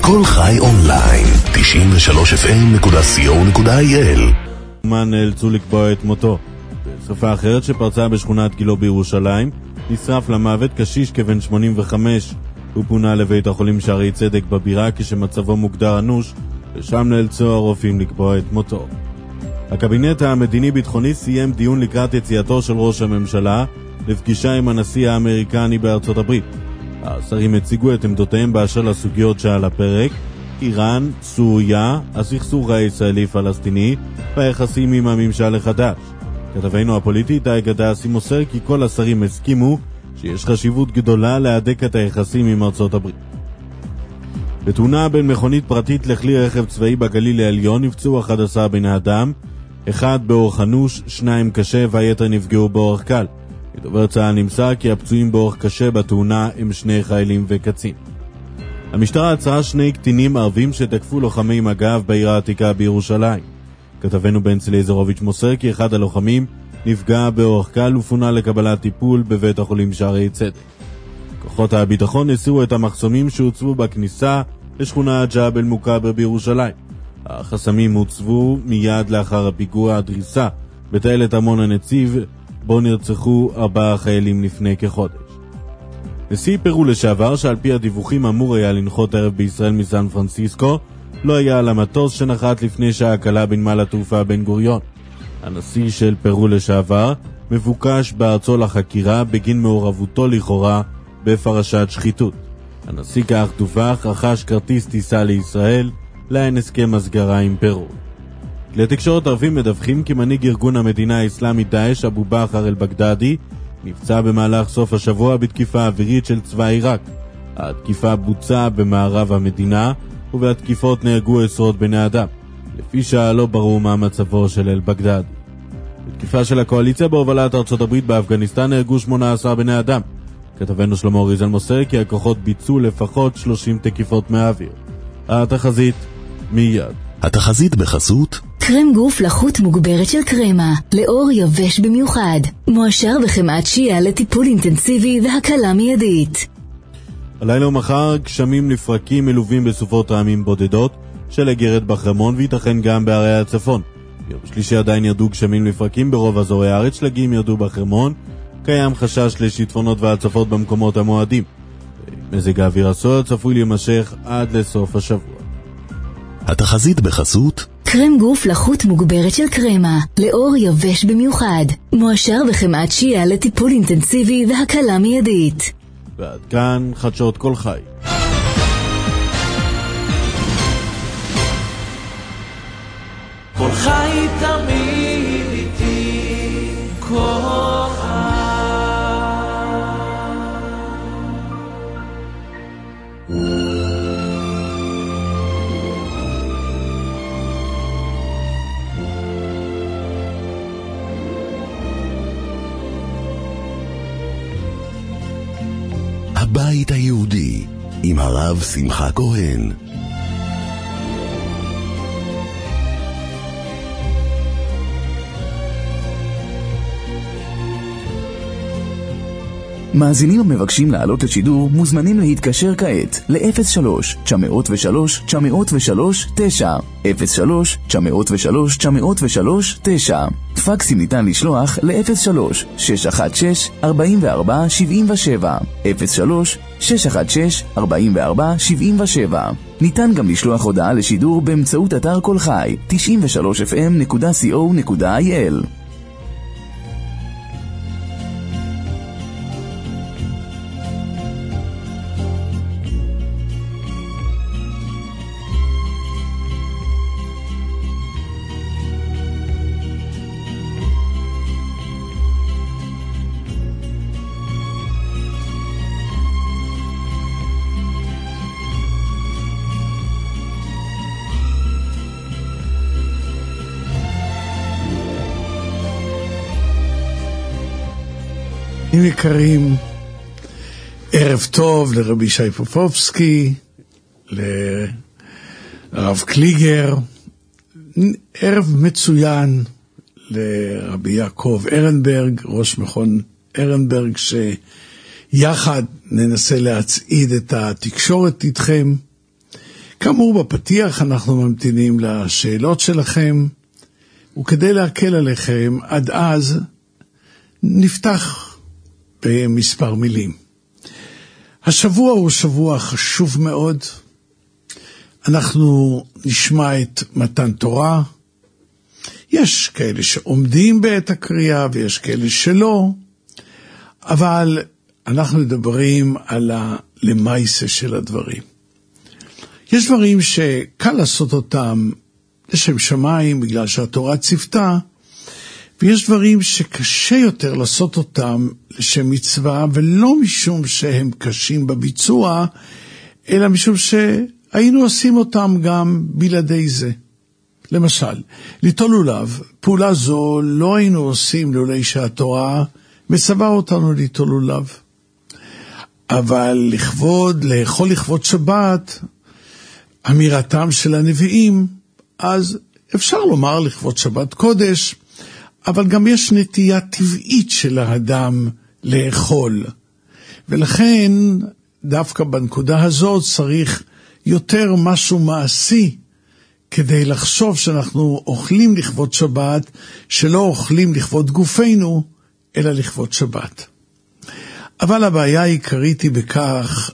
כל חי אונליין, 93fm.co.il. נאלצו לקבוע את מותו. בשרפה אחרת שפרצה בשכונת גילו בירושלים, נשרף למוות קשיש כבן 85. הוא פונה לבית החולים שערי צדק בבירה כשמצבו מוגדר אנוש, ושם נאלצו הרופאים לקבוע את מותו. הקבינט המדיני-ביטחוני סיים דיון לקראת יציאתו של ראש הממשלה לפגישה עם הנשיא האמריקני בארצות הברית. השרים הציגו את עמדותיהם באשר לסוגיות שעל הפרק: איראן, סוריה, הסכסוך הישראלי-פלסטיני והיחסים עם הממשל החדש. כתבנו הפוליטי איתי גדסי מוסר כי כל השרים הסכימו שיש חשיבות גדולה להדק את היחסים עם ארצות הברית. בתאונה בין מכונית פרטית לכלי רכב צבאי בגליל העליון נפצעו 11 בני אדם, אחד באורח אנוש, 2 קשה והיתר נפגעו באורח קל. מדובר צה"ל נמסר כי הפצועים באורח קשה בתאונה הם 2 חיילים וקצין. המשטרה עצרה 2 קטינים ערבים שתקפו לוחמי מג"ב בעיר העתיקה בירושלים. כתבנו בן צלייזרוביץ' מוסר כי אחד הלוחמים נפגע באורח קל ופונה לקבלת טיפול בבית החולים שערי צדק. כוחות הביטחון הסירו את המחסומים שהוצבו בכניסה לשכונה ג'בל מוכבר בירושלים. החסמים הוצבו מיד לאחר הפיגוע הדריסה בטיילת המון הנציב, בו נרצחו 4 חיילים לפני כחודש. נשיא פרו לשעבר, שעל פי הדיווחים אמור היה לנחות ערב בישראל מסן פרנסיסקו, לא היה על המטוס שנחת לפני שעה קלה בנמל התעופה בן גוריון. הנשיא של פרו לשעבר מבוקש בארצו לחקירה בגין מעורבותו לכאורה בפרשת שחיתות. הנשיא כך דווח רכש כרטיס טיסה לישראל, להן הסכם הסגרה עם פרו. כלי תקשורת ערבים מדווחים כי מנהיג ארגון המדינה האסלאמית דאעש אבו בכר אל-בגדדי נפצע במהלך סוף השבוע בתקיפה אווירית של צבא עיראק. התקיפה בוצעה במערב המדינה ובהתקיפות נהרגו עשרות בני אדם. לפי שעה לא ברור מה מצבו של אל-בגדדי. בתקיפה של הקואליציה בהובלת ארצות הברית באפגניסטן נהרגו 18 בני אדם. כתבנו שלמה ריזל מוסר כי הכוחות ביצעו לפחות 30 תקיפות מהאוויר. התחזית מיד. התחזית בחסות קרם גוף לחות מוגברת של קרמה, לאור יבש במיוחד, מועשר וחמאת שיעה לטיפול אינטנסיבי והקלה מיידית. הלילה ומחר גשמים לפרקים מלווים בסופות רעמים בודדות של אגרת בחרמון ויתכן גם בערי הצפון. ביום שלישי עדיין ירדו גשמים לפרקים ברוב אזורי הארץ, שלגים ירדו בחרמון, קיים חשש לשיטפונות והצפות במקומות המועדים. מזג האוויר הסוער צפוי להימשך עד לסוף השבוע. התחזית בחסות קרם גוף לחות מוגברת של קרמה, לאור יבש במיוחד, מועשר וחמאת שיעה לטיפול אינטנסיבי והקלה מיידית. ועד כאן חדשות כל חי. כל חי תמיד איתי, כל חי. הבית היהודי עם הרב שמחה כהן. מאזינים המבקשים לעלות לשידור מוזמנים להתקשר כעת ל-03-903-903-9 03-903-903-9. פקסים ניתן לשלוח ל-03-616-4477 03-616-4477. ניתן גם לשלוח הודעה לשידור באמצעות אתר כל חי 93fm.co.il. יקרים, ערב טוב לרבי שי פופובסקי, לרב קליגר, ערב מצוין לרבי יעקב ארנברג, ראש מכון ארנברג, שיחד ננסה להצעיד את התקשורת איתכם. כאמור בפתיח אנחנו ממתינים לשאלות שלכם, וכדי להקל עליכם עד אז נפתח במספר מילים. השבוע הוא שבוע חשוב מאוד. אנחנו נשמע את מתן תורה. יש כאלה שעומדים בעת הקריאה ויש כאלה שלא, אבל אנחנו מדברים על הלמייסה של הדברים. יש דברים שקל לעשות אותם לשם שמיים בגלל שהתורה צפתה, ויש דברים שקשה יותר לעשות אותם לשם מצווה, ולא משום שהם קשים בביצוע, אלא משום שהיינו עושים אותם גם בלעדי זה. למשל, ליטול לולב, פעולה זו לא היינו עושים לולי שהתורה מצווה אותנו ליטול לולב. אבל לאכול לכבוד שבת, אמירתם של הנביאים, אז אפשר לומר לכבוד שבת קודש, אבל גם יש נטייה טבעית של האדם לאכול. ולכן דווקא בנקודה הזאת צריך יותר משהו מעשי, כדי לחשוב שאנחנו אוכלים לכבוד שבת, שלא אוכלים לכבוד גופנו, אלא לכבוד שבת. אבל הבעיה העיקרית היא בכך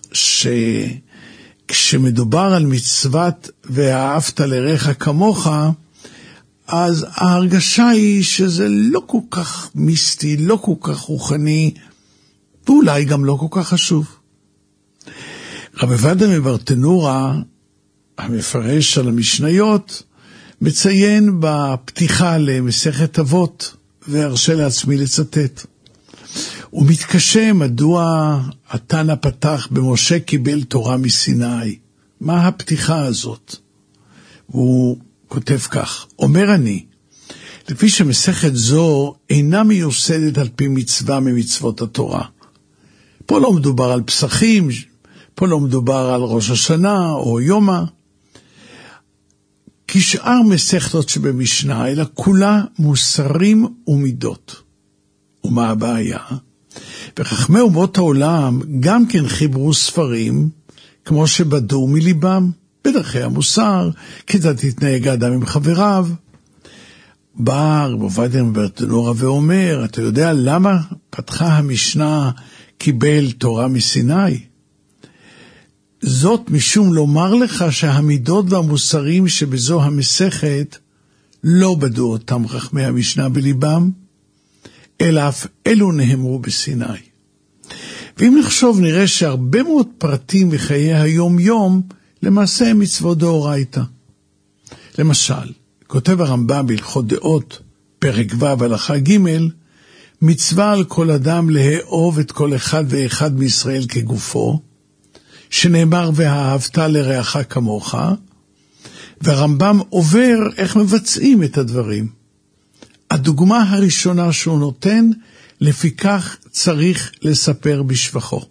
שכשמדובר על מצוות ואהבת לרעך כמוך, אז ההרגשה היא שזה לא כל כך מיסטי, לא כל כך רוחני, ואולי גם לא כל כך חשוב. רבי עובדיה מברטנורה, המפרש על המשניות, מציין בפתיחה למסכת אבות, והרשה לעצמי לצטט. הוא מתקשה מדוע התנא פתח במשה קיבל תורה מסיני. מה הפתיחה הזאת? הוא כותב כך, אומר אני, לפי שמסכת זו אינה מיוסדת על פי מצווה ממצוות התורה. פה לא מדובר על פסחים, פה לא מדובר על ראש השנה או יומא, כשאר מסכתות שבמשנה, אלא כולה מוסרים ומידות. ומה הבעיה? וחכמי אומות העולם גם כן חיברו ספרים, כמו שבדו מליבם, בדרכי המוסר, כיצד תתנהג האדם עם חבריו. בא רבי עובדיה מברטנורה ואומר, אתה יודע למה פתחה המשנה קיבל תורה מסיני? זאת משום לומר לך שהמידות והמוסרים שבזו המסכת לא בדו אותם חכמי המשנה בליבם, אלא אף אלו נאמרו בסיני. ואם נחשוב נראה שהרבה מאוד פרטים בחיי היום יום למעשה הם מצוות דאורייתא. למשל, כותב הרמב"ם בהלכות דעות פרק ו' הלכה ג', מצווה על כל אדם לאהוב את כל אחד ואחד מישראל כגופו, שנאמר ואהבת לרעך כמוך, והרמב"ם עובר איך מבצעים את הדברים. הדוגמה הראשונה שהוא נותן, לפיכך צריך לספר בשבחו.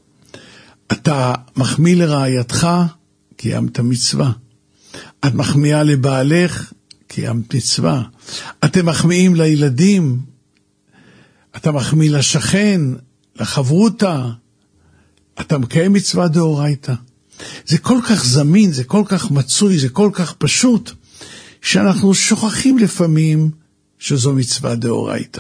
אתה מחמיא לרעייתך, קיימת מצווה. את מחמיאה לבעלך, קיימת מצווה. אתם מחמיאים לילדים, אתה מחמיא לשכן, לחברותה, אתה מקיים מצווה דאורייתא. זה כל כך זמין, זה כל כך מצוי, זה כל כך פשוט, שאנחנו שוכחים לפעמים שזו מצווה דאורייתא.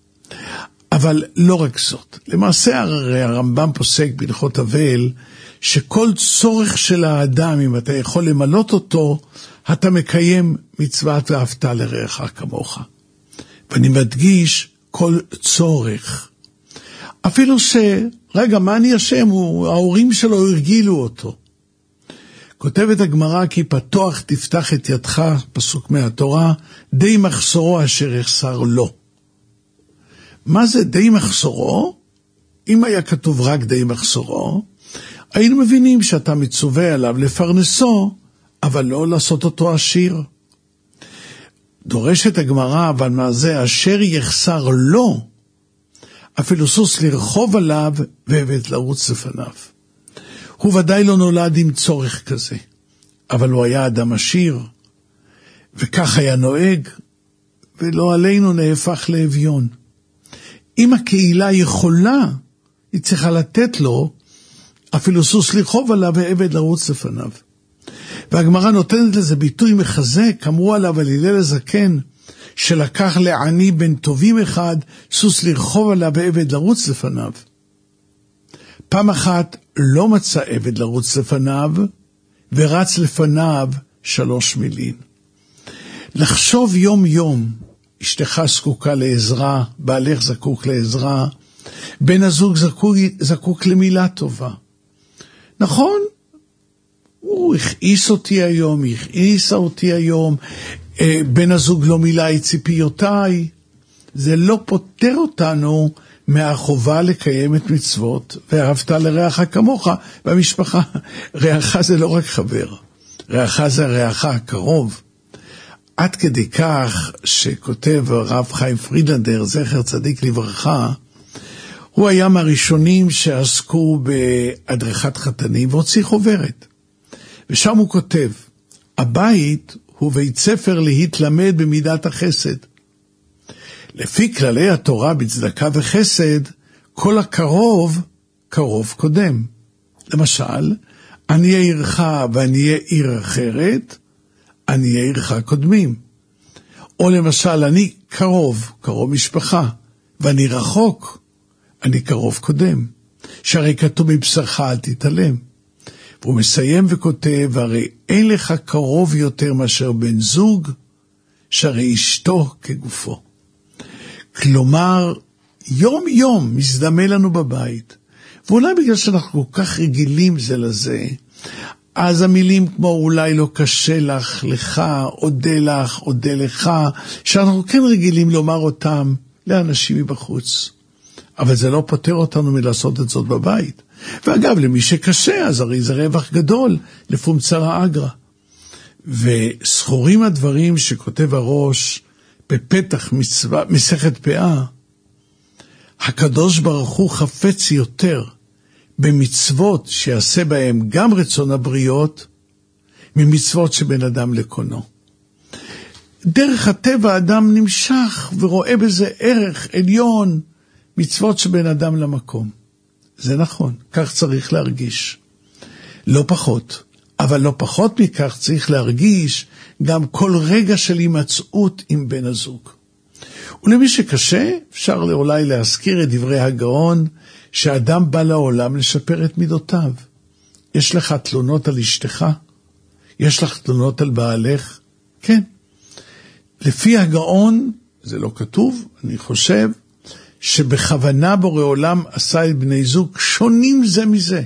אבל לא רק זאת. למעשה הרי הרמב"ם פוסק בהלכות אבל, שכל צורך של האדם, אם אתה יכול למלות אותו, אתה מקיים מצוות ואהבת לרעך כמוך. ואני מדגיש כל צורך. אפילו רגע, מה אני אשם? ההורים שלו הרגילו אותו. כותבת הגמרא, כי פתוח תפתח את ידך, פסוק מהתורה, די מחסורו אשר יחסר לו. מה זה די מחסורו? אם היה כתוב רק די מחסורו, היינו מבינים שאתה מצווה עליו לפרנסו, אבל לא לעשות אותו עשיר. דורשת הגמרא, אבל מה זה אשר יחסר לו, אפילו סוס לרחוב עליו ועבד לרוץ לפניו. הוא ודאי לא נולד עם צורך כזה, אבל הוא היה אדם עשיר, וכך היה נוהג, ולא עלינו נהפך לאביון. אם הקהילה יכולה, היא צריכה לתת לו, אפילו סוס לרחוב עליו ועבד לרוץ לפניו. והגמרא נותנת לזה ביטוי מחזק. אמרו עליו על הלל הזקן, שלקח לעני בן טובים אחד, סוס לרחוב עליו ועבד לרוץ לפניו. פעם אחת לא מצא עבד לרוץ לפניו, ורץ לפניו 3 מילים. לחשוב יום יום, אשתך זקוקה לעזרה, בעלך זקוק לעזרה, בן הזוג זקוק למילה טובה. נכון, הוא הכעיס אותי היום, הכעיסה אותי היום, בן הזוג לא מילא את ציפיותיי. זה לא פותר אותנו מהחובה לקיים את מצוות, ואהבת לרעך כמוך במשפחה. רעך זה לא רק חבר, רעך זה רעך הקרוב. עד כדי כך שכותב הרב חיים פרידלנדר, זכר צדיק לברכה, הוא היה מהראשונים שעסקו בהדרכת חתנים והוציא חוברת. ושם הוא כותב, הבית הוא בית ספר להתלמד במידת החסד. לפי כללי התורה בצדקה וחסד, כל הקרוב, קרוב קודם. למשל, אני עירך ואני עיר אחרת, אני עירך קודמים. או למשל, אני קרוב, קרוב משפחה, ואני רחוק, אני קרוב קודם. שהרי כתוב מבשרך אל תתעלם. והוא מסיים וכותב, הרי אין לך קרוב יותר מאשר בן זוג, שהרי אשתו כגופו. כלומר, יום יום מזדמה לנו בבית, ואולי בגלל שאנחנו כל כך רגילים זה לזה, אז המילים כמו אולי לא קשה לך, לך, עודה לך, שאנחנו כן רגילים לומר אותם לאנשים מבחוץ. אבל זה לא פותר אותנו מלעשות את זאת בבית. ואגב, למי שקשה, אז הרי זה רווח גדול, לפומצרה אגרה. וסחורים הדברים שכותב הראש בפתח מסכת פאה, הקדוש ברוך הוא חפץ יותר במצוות שיעשה בהם גם רצון הבריות, ממצוות שבין אדם לקונו. דרך הטבע אדם נמשך ורואה בזה ערך עליון, מצוות שבין אדם למקום. זה נכון, כך צריך להרגיש. לא פחות, אבל לא פחות מכך צריך להרגיש גם כל רגע של הימצאות עם בן הזוג. ולמי שקשה, אפשר אולי להזכיר את דברי הגאון, שאדם בא לעולם לשפר את מידותיו. יש לך תלונות על אשתך? יש לך תלונות על בעלך? כן. לפי הגאון, זה לא כתוב, אני חושב, שבכוונה בורא עולם עשה את בני זוג שונים זה מזה.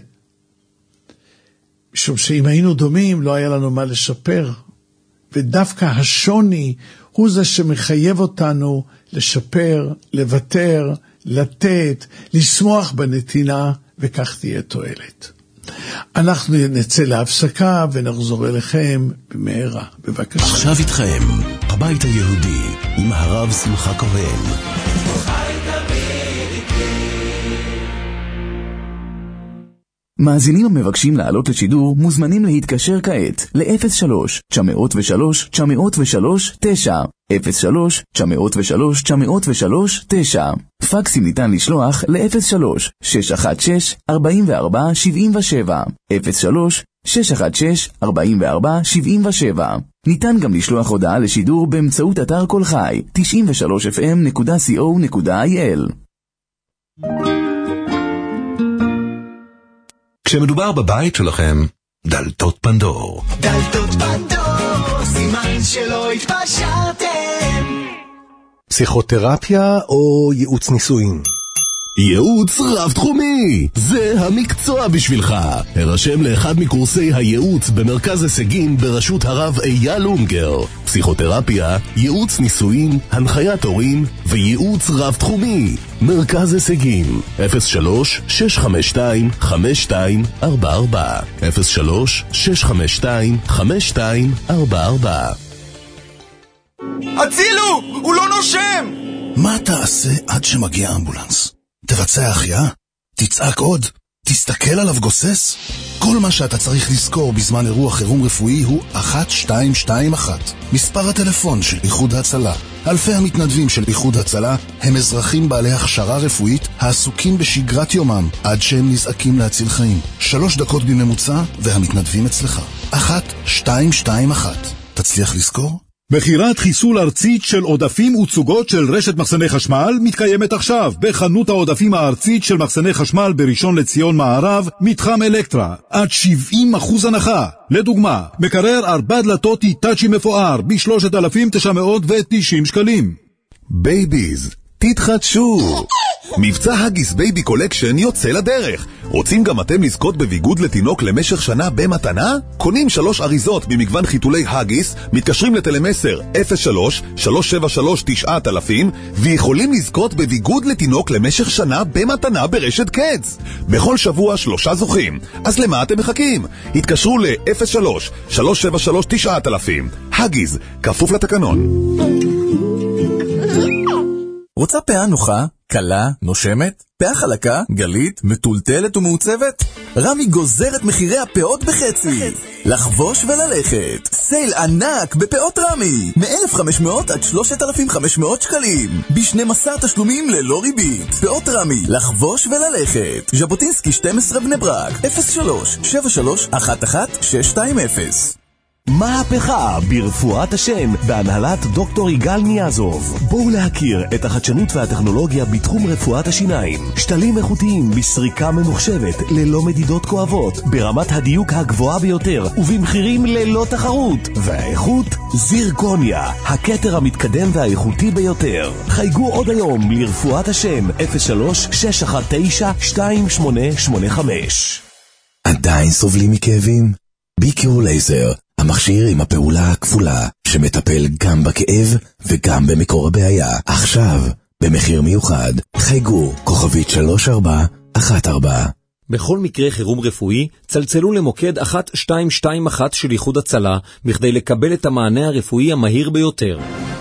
משום שאם היינו דומים, לא היה לנו מה לשפר. ודווקא השוני הוא זה שמחייב אותנו לשפר, לוותר, לתת, לשמוח בנתינה, וכך תהיה תועלת. אנחנו נצא להפסקה ונחזור אליכם במהרה. בבקשה. עכשיו איתכם, הבית היהודי, עם הרב שמחה כהן. מאזינים המבקשים לעלות לשידור מוזמנים להתקשר כעת ל-03-903-903-9 03-903-903-9 פקסים ניתן לשלוח ל-03-616-4477 03-616-4477 ניתן גם לשלוח הודעה לשידור באמצעות אתר כל חי 93fm.co.il. כשמדובר בבית שלכם, דלתות פנדור. דלתות פנדור, סימן שלא התפשרתם. פסיכותרפיה או ייעוץ נישואין? ייעוץ רב תחומי, זה המקצוע בשבילך. הרשם לאחד מקורסי הייעוץ במרכז הישגים בראשות הרב אייל אונגר. פסיכותרפיה, ייעוץ נישואין, הנחיית הורים וייעוץ רב תחומי. מרכז הישגים 03-652-5244 03-652-5244. הצילו! הוא לא נושם! מה תעשה עד שמגיע אמבולנס? תבצע החייאה? תצעק עוד? תסתכל עליו גוסס. כל מה שאתה צריך לזכור בזמן אירוע חירום רפואי הוא 1221. מספר הטלפון של איחוד הצלה. אלפי המתנדבים של איחוד הצלה הם אזרחים בעלי הכשרה רפואית העסוקים בשגרת יומם עד שהם נזעקים להציל חיים. 3 דקות בממוצע והמתנדבים אצלך. 1221. תצליח לזכור? מכירת חיסול ארצית של עודפים וצוגות של רשת מחסני חשמל מתקיימת עכשיו בחנות העודפים הארצית של מחסני חשמל בראשון לציון מערב, מתחם אלקטרה, עד 70% הנחה. לדוגמה, מקרר 4 דלתות איטאצ'י מפואר ב-3,990 שקלים. בייביז, תתחדשו! מבצע הגיס בייבי קולקשן יוצא לדרך. רוצים גם אתם לזכות בביגוד לתינוק למשך שנה במתנה? קונים 3 אריזות ממגוון חיתולי הגיס, מתקשרים לטלמסר 03-373-9000 ויכולים לזכות בביגוד לתינוק למשך שנה במתנה ברשת קץ. בכל שבוע 3 זוכים. אז למה אתם מחכים? התקשרו ל-03-373-9000. הגיס, כפוף לתקנון. רוצה פאה נוחה, קלה, נושמת? פאה חלקה, גלית, מטולטלת ומעוצבת? רמי גוזר את מחירי הפאות בחצי. לחבוש וללכת. סייל ענק בפאות רמי. מ-1,500 עד 3,500 שקלים. ב-12 תשלומים ללא ריבית. פאות רמי, לחבוש וללכת. ז'בוטינסקי 12 בני ברק. 03-7311-620. מהפכה ברפואת השן בהנהלת דוקטור יגאל ניאזוב. בואו להכיר את החדשנות והטכנולוגיה בתחום רפואת השיניים. שתלים איכותיים בסריקה ממוחשבת ללא מדידות כואבות, ברמת הדיוק הגבוהה ביותר ובמחירים ללא תחרות. והאיכות זירקוניה, הכתר המתקדם והאיכותי ביותר. חייגו עוד היום לרפואת השן 03-619-2885. עדיין סובלים מכאבים? ביקיור לייזר, המכשיר עם הפעולה הכפולה, שמטפל גם בכאב וגם במקור הבעיה. עכשיו, במחיר מיוחד, חייגו, כוכבית 3414. בכל מקרה חירום רפואי, צלצלו למוקד 1221 של איחוד הצלה, בכדי לקבל את המענה הרפואי המהיר ביותר.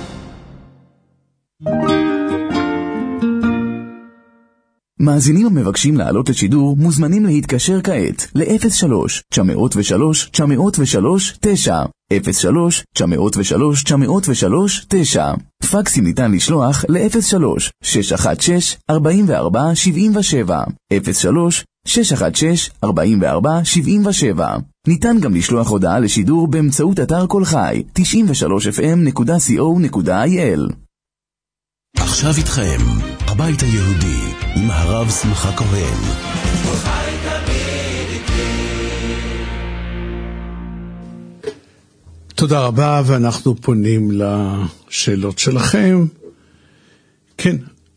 מאזינים המבקשים לעלות לשידור מוזמנים להתקשר כעת ל-03-903-903-9 03-903-903-9. פקסים ניתן לשלוח ל-03-616-4477 03-616-4477. ניתן גם לשלוח הודעה לשידור באמצעות אתר כל חי 93fm.co.il. עכשיו איתכם הבית היהודי עם הרב שמחה כהן. תודה רבה, ואנחנו פונים לשאלות שלכם. כן,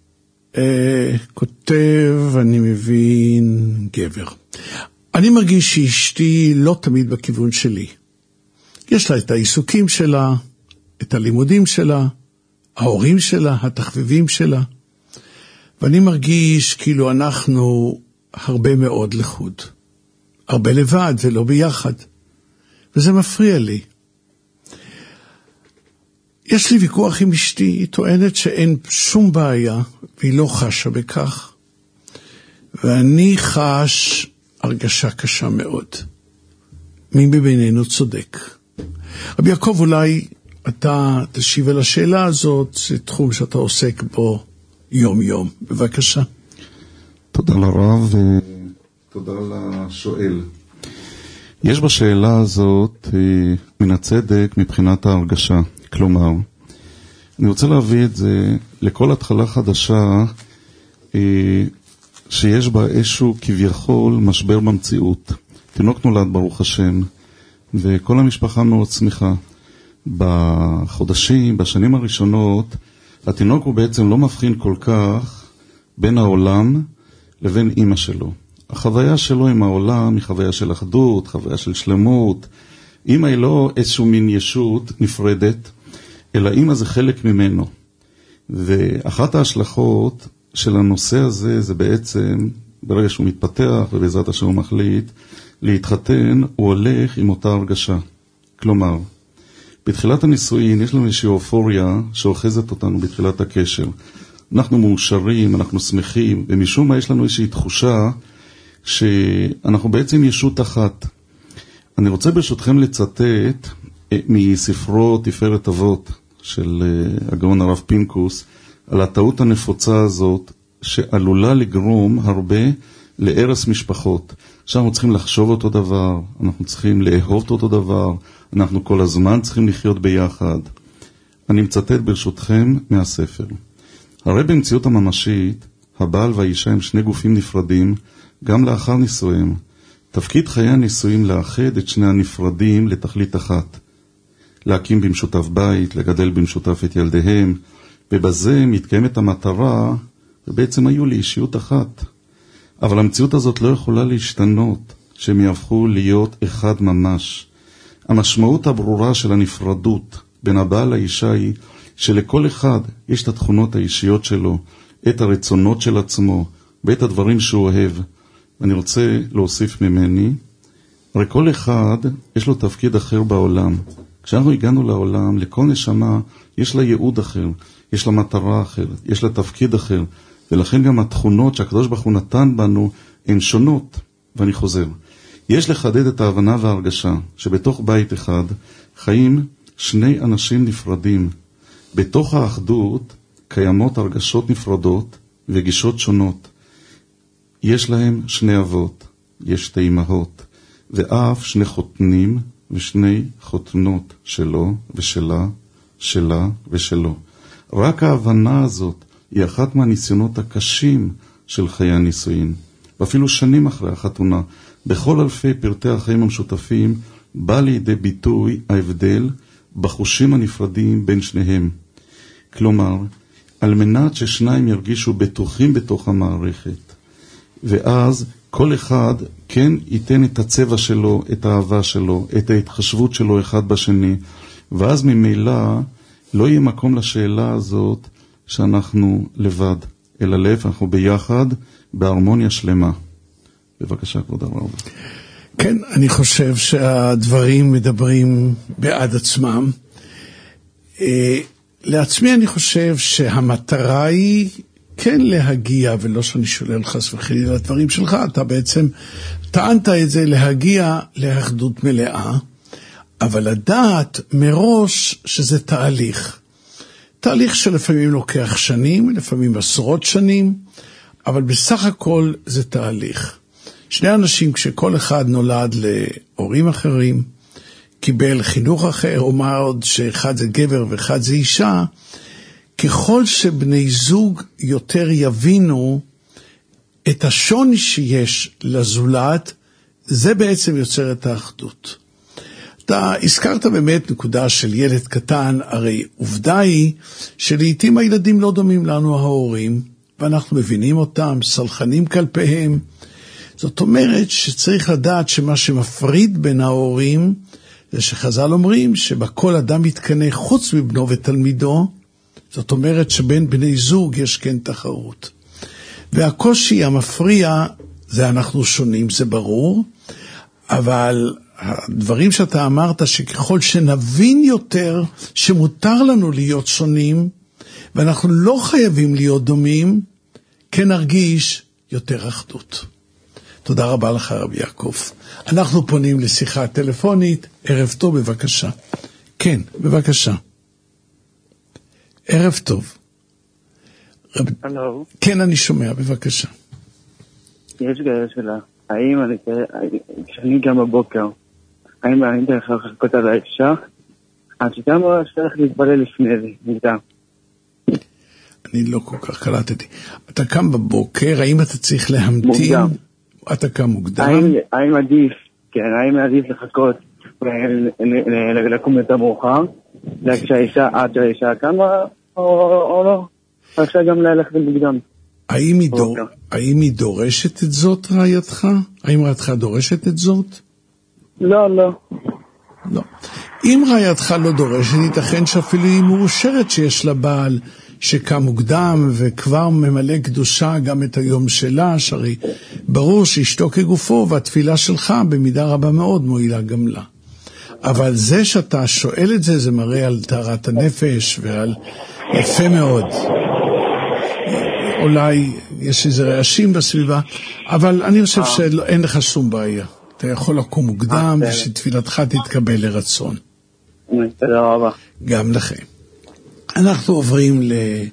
כותב, אני מבין, גבר. אני מרגיש שאשתי לא תמיד בכיוון שלי. יש לה את העיסוקים שלה, את הלימודים שלה, ההורים שלה, התחביבים שלה, ואני מרגיש כאילו אנחנו הרבה מאוד לחוד. הרבה לבד ולא ביחד. וזה מפריע לי. יש לי ויכוח עם אשתי, היא טוענת שאין שום בעיה, והיא לא חשה בכך. ואני חש הרגשה קשה מאוד. מי מבינינו צודק? רבי יעקב, אולי אתה תשיב על השאלה הזאת, זה תחום שאתה עוסק בו יום יום. בבקשה. תודה לרב ותודה לשואל. יש בשאלה הזאת מן הצדק מבחינת ההרגשה. כלומר, אני רוצה להביא את זה לכל התחלה חדשה שיש בה איזשהו כביכול משבר במציאות. תינוק נולד ברוך השם, וכל המשפחה מאוד שמחה. בחודשים, בשנים הראשונות, התינוק הוא בעצם לא מבחין כל כך בין העולם לבין אמא שלו. החוויה שלו עם העולם היא חוויה של אחדות, חוויה של שלמות. אמא היא לא איזשהו מין ישות נפרדת, אלא אמא זה חלק ממנו. ואחת ההשלכות של הנושא הזה זה בעצם, ברגע שהוא מתפתח ובעזרת השם הוא מחליט להתחתן, הוא הולך עם אותה הרגשה. כלומר, בתחילת הנישואין יש לנו איזושהי אופוריה שאוחזת אותנו בתחילת הקשר. אנחנו מאושרים, אנחנו שמחים, ומשום מה יש לנו איזושהי תחושה שאנחנו בעצם ישות אחת. אני רוצה ברשותכם לצטט מספרו תפארת אבות של הגאון הרב פינקוס, על הטעות הנפוצה הזאת שעלולה לגרום הרבה להרס משפחות. שאנחנו צריכים לחשוב אותו דבר, אנחנו צריכים לאהוב אותו דבר, אנחנו כל הזמן צריכים לחיות ביחד. אני מצטט ברשותכם מהספר. הרי במציאות הממשית, הבעל והאישה הם שני גופים נפרדים, גם לאחר נישואים. תפקיד חיי הנישואים לאחד את שני הנפרדים לתכלית אחת. להקים במשותף בית, לגדל במשותף את ילדיהם, ובזה מתקיימת המטרה, ובעצם היו לי אישיות אחת. אבל המציאות הזאת לא יכולה להשתנות, שהם יהפכו להיות אחד ממש. המשמעות הברורה של הנפרדות בין הבעל לאישה היא שלכל אחד יש את התכונות האישיות שלו, את הרצונות של עצמו, ואת הדברים שהוא אוהב. אני רוצה להוסיף ממני, הרי כל אחד יש לו תפקיד אחר בעולם. כשאנחנו הגענו לעולם, לכל נשמה יש לה ייעוד אחר, יש לה מטרה אחרת, יש לה תפקיד אחר, ולכן גם התכונות שהקדוש ברוך הוא נתן בנו הן שונות. ואני חוזר, יש לחדד את ההבנה וההרגשה שבתוך בית אחד חיים שני אנשים נפרדים. בתוך האחדות קיימות הרגשות נפרדות וגישות שונות. יש להם שני אבות, יש שתי אמהות, ואף שני חותנים ושני חותנות שלו ושלה, שלה ושלו. רק ההבנה הזאת היא אחת מהניסיונות הקשים של חיי הנישואין. ואפילו שנים אחרי החתונה, בכל אלפי פרטי החיים המשותפים, בא לידי ביטוי ההבדל בחושים הנפרדים בין שניהם. כלומר, על מנת ששניים ירגישו בטוחים בתוך המערכת, ואז כל אחד כן ייתן את הצבע שלו, את האהבה שלו, את ההתחשבות שלו אחד בשני, ואז ממילא לא יהיה מקום לשאלה הזאת שאנחנו לבד, אלא להפך, אנחנו ביחד, בהרמוניה שלמה. בבקשה, כבוד הרב. כן, אני חושב שהדברים מדברים בעד עצמם. לעצמי אני חושב שהמטרה היא כן להגיע, ולא שאני שולל חס וחלילה לדברים שלך, אתה בעצם טענת את זה, להגיע לאחדות מלאה, אבל לדעת מראש שזה תהליך. תהליך שלפעמים לוקח שנים, לפעמים עשרות שנים, אבל בסך הכל זה תהליך. שני אנשים, כשכל אחד נולד להורים אחרים, קיבל חינוך אחר, אומר עוד שאחד זה גבר ואחד זה אישה, ככל שבני זוג יותר יבינו את השוני שיש לזולת, זה בעצם יוצר את האחדות. אתה הזכרת באמת נקודה של ילד קטן, הרי עובדה היא שלעיתים הילדים לא דומים לנו ההורים, ואנחנו מבינים אותם, סלחנים כלפיהם. זאת אומרת שצריך לדעת שמה שמפריד בין ההורים, זה שחז"ל אומרים שבכל אדם מתקנה חוץ מבנו ותלמידו, זאת אומרת שבין בני זוג יש כן תחרות. והקושי המפריע זה אנחנו שונים, זה ברור, אבל הדברים שאתה אמרת שככל שנבין יותר שמותר לנו להיות שונים, ואנחנו לא חייבים להיות דומים, כן נרגיש יותר אחדות. תודה רבה לך רבי יעקב. אנחנו פונים לשיחה טלפונית. ערב טוב, בבקשה. כן, בבקשה. ערב טוב. הלו. כן, אני שומע, בבקשה. יש גאה שלה. האם כשאני גם בבוקר, האם אני צריך לחכות על האפשר? אז שאתה אמרה שצריך להתפלל לפני זה, נגדה. אני לא כל כך קלטתי. אתה קם בבוקר, האם אתה צריך להמתין? מוקדם. אתה קם מוקדם? האם עדיף, כן, האם עדיף לחכות לקום יותר מאוחר, כשהאישה, עד שהאישה קמה, או לא? עכשיו גם ללכת מוקדם. האם היא דורשת את זאת, רעייתך? האם רעייתך דורשת את זאת? לא, לא. לא. אם רעייתך לא דורשת, ייתכן שאפילו היא מאושרת שיש לה בעל שקם מוקדם וכבר ממלא קדושה גם את היום שלה, שהרי ברור שאשתו כגופו והתפילה שלך במידה רבה מאוד מועילה גם לה. אבל זה שאתה שואל את זה, זה מראה על טהרת הנפש ועל יפה מאוד. אולי יש איזה רעשים בסביבה, אבל אני חושב שאין לך שום בעיה. אתה יכול לקום מוקדם ושתפילתך תתקבל לרצון. תודה רבה. גם לכם. אנחנו עוברים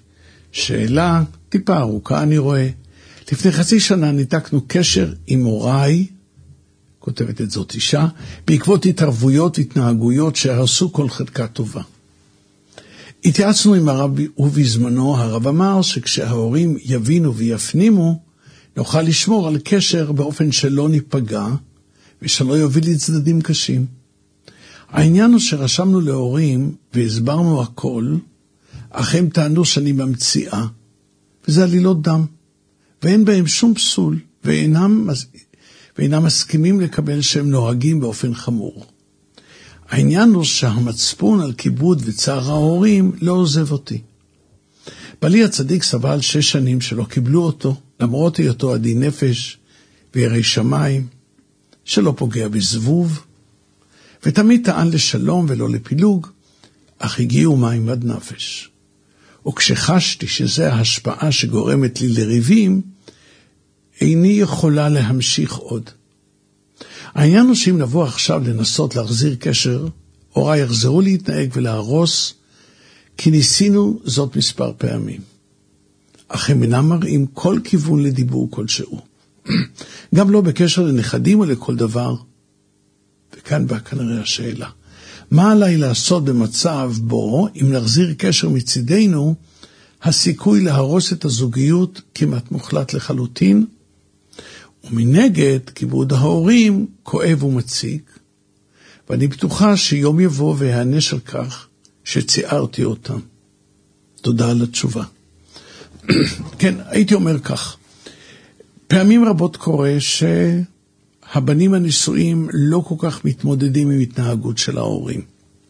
לשאלה טיפה ארוכה, אני רואה. לפני חצי שנה ניתקנו קשר עם הוריי, כותבת את זאת אישה, בעקבות התערבויות והתנהגויות שהרסו כל חלקה טובה. התייעצנו עם הרב ובזמנו הרב אמר שכשההורים יבינו ויפנימו, נוכל לשמור על קשר באופן שלא ניפגע ושלא יוביל לצדדים קשים. העניין הוא שרשמנו להורים והסברנו הכל, אך הם טענו שאני ממציאה, וזה עלילות דם, ואין בהם שום פסול, ואינם מסכימים לקבל שהם נוהגים באופן חמור. העניין הוא שהמצפון על כיבוד וצער ההורים לא עוזב אותי. בעלי הצדיק סבל 6 שנים שלא קיבלו אותו, למרות היותו עדין נפש וירא שמיים, שלא פוגע בזבוב, ותמיד טען לשלום ולא לפילוג, אך הגיעו מים עד נפש. וכשחשתי שזה ההשפעה שגורמת לי לריבים, איני יכולה להמשיך עוד. העניין הוא שאם נבוא עכשיו לנסות להחזיר קשר, הוריי יחזרו להתנהג ולהרוס, כי ניסינו זאת מספר פעמים. אך הם אינם מראים כל כיוון לדיבור כלשהו. גם לא בקשר לנכדים או לכל דבר. וכאן בא כנראה השאלה. מה עליי לעשות במצב בו, אם נחזיר קשר מצידנו, הסיכוי להרוס את הזוגיות כמעט מוחלט לחלוטין? ומנגד, כיבוד ההורים כואב ומציק, ואני בטוחה שיום יבוא והיענש על כך שציערתי אותם. תודה על התשובה. כן, הייתי אומר כך. פעמים רבות קורה שהבנים הנישואים לא כל כך מתמודדים עם התנהגות של ההורים.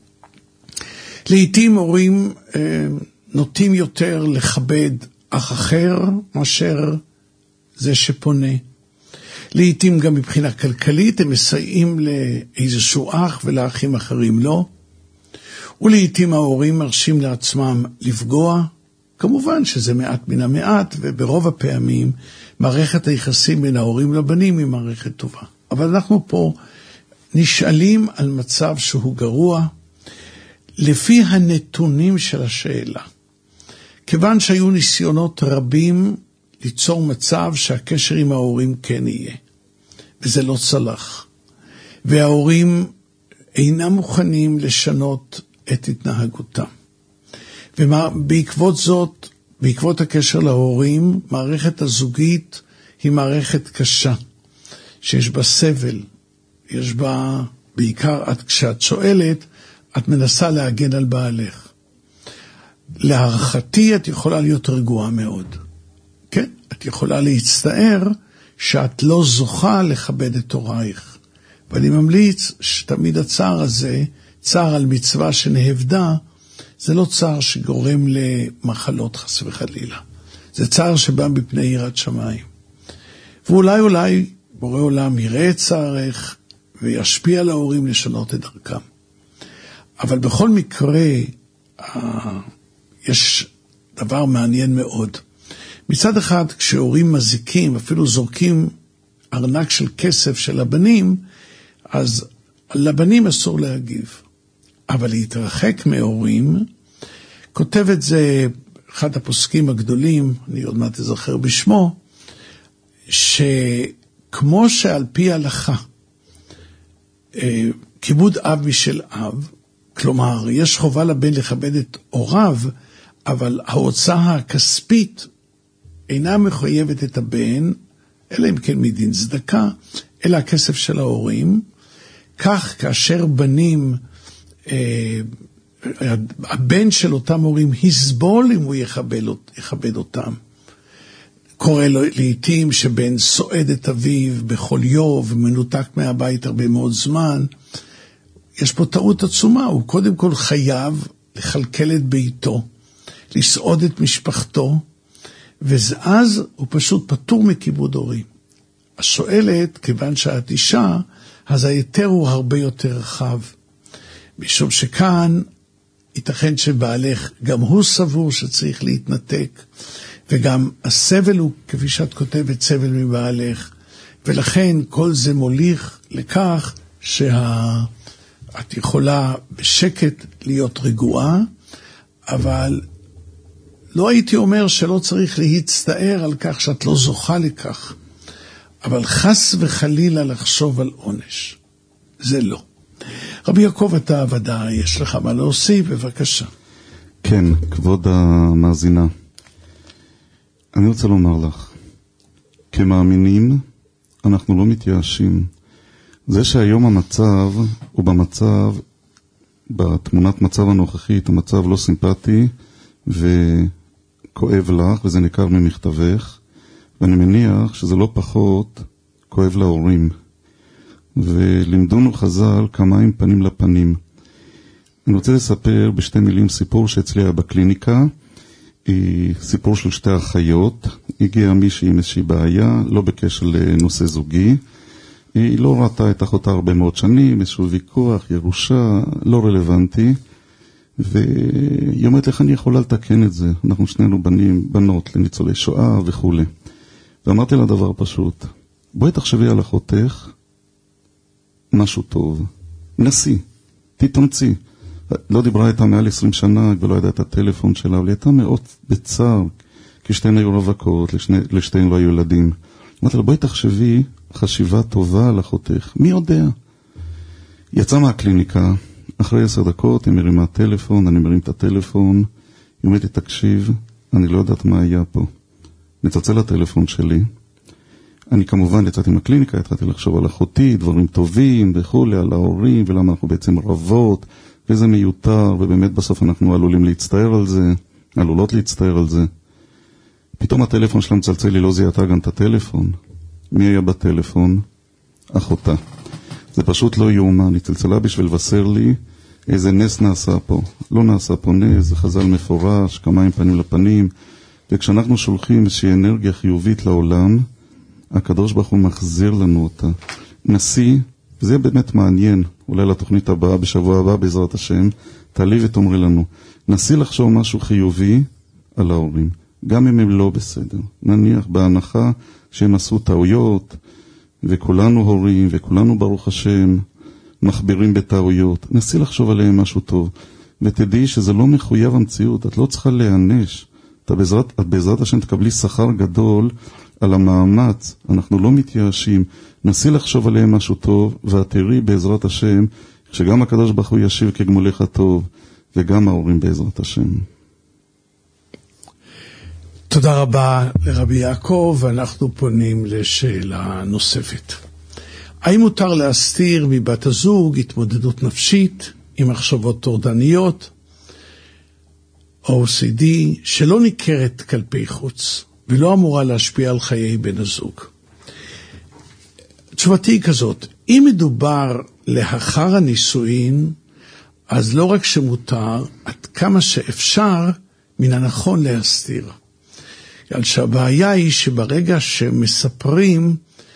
לעתים הורים נוטים יותר לכבד אח אחר מאשר זה שפונה. לעתים גם מבחינה כלכלית הם מסייעים לאיזשהו אח ולאחים אחרים לא. ולעתים ההורים מרשים לעצמם לפגוע. כמובן שזה מעט מן המעט, וברוב הפעמים מערכת היחסים בין ההורים לבנים היא מערכת טובה. אבל אנחנו פה נשאלים על מצב שהוא גרוע, לפי הנתונים של השאלה. כיוון שהיו ניסיונות רבים ליצור מצב שהקשר עם ההורים כן יהיה. וזה לא צלח. וההורים אינם מוכנים לשנות את התנהגותם. ובעקבות זאת, בעקבות הקשר להורים, מערכת הזוגית היא מערכת קשה, שיש בה סבל, יש בה, בעיקר כשאת שואלת, את מנסה להגן על בעלך. להערכתי את יכולה להיות רגועה מאוד. כן, את יכולה להצטער שאת לא זוכה לכבד את הורייך. ואני ממליץ שתמיד הצער הזה, צער על מצווה שנהבדה, זה לא צער שגורם למחלות חס וחלילה. זה צער שבא מפני יראת שמיים. ואולי בורא עולם יראה את צערך וישפיע על ההורים לשנות את דרכם. אבל בכל מקרה, יש דבר מעניין מאוד. מצד אחד, כשהורים מזיקים, אפילו זורקים ארנק של כסף של הבנים, אז לבנים אסור להגיב. אבל להתרחק מהורים, כותב את זה אחד הפוסקים הגדולים, אני עוד מעט אזכר בשמו, שכמו שעל פי ההלכה, כיבוד אב משל אב, כלומר, יש חובה לבן לכבד את הוריו, אבל ההוצאה הכספית אינה מחויבת את הבן, אלא אם כן מדין צדקה, אלא הכסף של ההורים. כך כאשר בנים, הבן של אותם הורים יסבול אם הוא יכבד אותם. קורה לעתים שבן סועד את אביו בכל יום ומנותק מהבית הרבה מאוד זמן. יש פה טעות עצומה, הוא קודם כל חייב לכלכל את ביתו, לסעוד את משפחתו, ואז הוא פשוט פטור מכיבוד הורים. השואלת, כיוון שאת אישה, אז היתר הוא הרבה יותר רחב. משום שכאן ייתכן שבעלך גם הוא סבור שצריך להתנתק, וגם הסבל הוא, כפי שאת כותבת, סבל מבעלך, ולכן כל זה מוליך לכך שאת יכולה בשקט להיות רגועה, אבל לא הייתי אומר שלא צריך להצטער על כך שאת לא זוכה לכך, אבל חס וחלילה לחשוב על עונש. זה לא. רבי יעקב, אתה ודאי, יש לך מה להוסיף, בבקשה. כן, כבוד המאזינה. אני רוצה לומר לך, כמאמינים, אנחנו לא מתייאשים. זה שהיום המצב, הוא במצב, בתמונת מצב הנוכחית, המצב לא סימפטי וכואב לך, וזה ניכר ממכתבך, ואני מניח שזה לא פחות כואב להורים. ולימדונו חז"ל כמה עם פנים לפנים. אני רוצה לספר בשתי מילים סיפור שאצלי היה בקליניקה, סיפור של שתי אחיות. הגיעה מישהי עם איזושהי בעיה, לא בקשר לנושא זוגי. היא לא ראתה את אחותה הרבה מאוד שנים, איזשהו ויכוח, ירושה, לא רלוונטי. והיא אומרת, איך אני יכולה לתקן את זה? אנחנו שנינו בנות לניצולי שואה וכו'. ואמרתי לה דבר פשוט, בואי תחשבי על אחותך משהו טוב. נסי, תתאמצי. לא דיברה איתה מעל 20 שנה ולא ידעה את הטלפון שלה, אבל היא הייתה מאוד בצער, כי שתיהן היו רווקות, לשתיהן לא היו ילדים. אמרתי לה, בואי תחשבי חשיבה טובה על אחותך. מי יודע? יצא מהקליניקה, אחרי 10 דקות היא מרימה טלפון, אני מרים את הטלפון, היא אומרת לי, תקשיב, אני לא יודעת מה היה פה. נצלצל לטלפון שלי, אני כמובן יצאתי מהקליניקה, התחלתי לחשוב על אחותי, דברים טובים וכו', על ההורים, ולמה אנחנו בעצם רבות, וזה מיותר, ובאמת בסוף אנחנו עלולים להצטער על זה, עלולות להצטער על זה. פתאום הטלפון שלה מצלצל לי, לא זיהתה גם את הטלפון. מי היה בטלפון? אחותה. זה פשוט לא יאומן, היא צלצלה בשביל לבשר לי איזה נס נעשה פה. לא נעשה פה נס, זה חז"ל מפורש, כמה עם פנים לפנים, וכשאנחנו שולחים איזושהי אנרגיה חיובית לעולם, הקדוש ברוך הוא מחזיר לנו אותה. נשיא, וזה באמת מעניין, אולי לתוכנית הבאה, בשבוע הבא בעזרת השם, תעלי ותאמרי לנו, נסי לחשוב משהו חיובי על ההורים, גם אם הם לא בסדר. נניח בהנחה שהם עשו טעויות, וכולנו הורים, וכולנו ברוך השם, מחבירים בטעויות. נסי לחשוב עליהם משהו טוב, ותדעי שזה לא מחויב המציאות, את לא צריכה להיענש. את בעזרת השם תקבלי שכר גדול על המאמץ, אנחנו לא מתייאשים, נסי לחשוב עליהם משהו טוב, ותראי בעזרת השם, שגם הקדוש ברוך הוא ישיב כגמולך טוב, וגם ההורים בעזרת השם. תודה רבה לרבי יעקב, ואנחנו פונים לשאלה נוספת. האם מותר להסתיר מבת הזוג התמודדות נפשית עם מחשבות טורדניות, OCD, שלא ניכרת כלפי חוץ, ולא אמורה להשפיע על חיי בן הזוג? תשובתי היא כזאת, אם מדובר לאחר הנישואין, אז לא רק שמותר, עד כמה שאפשר, מן הנכון להסתיר. על שהבעיה היא שברגע שמספרים,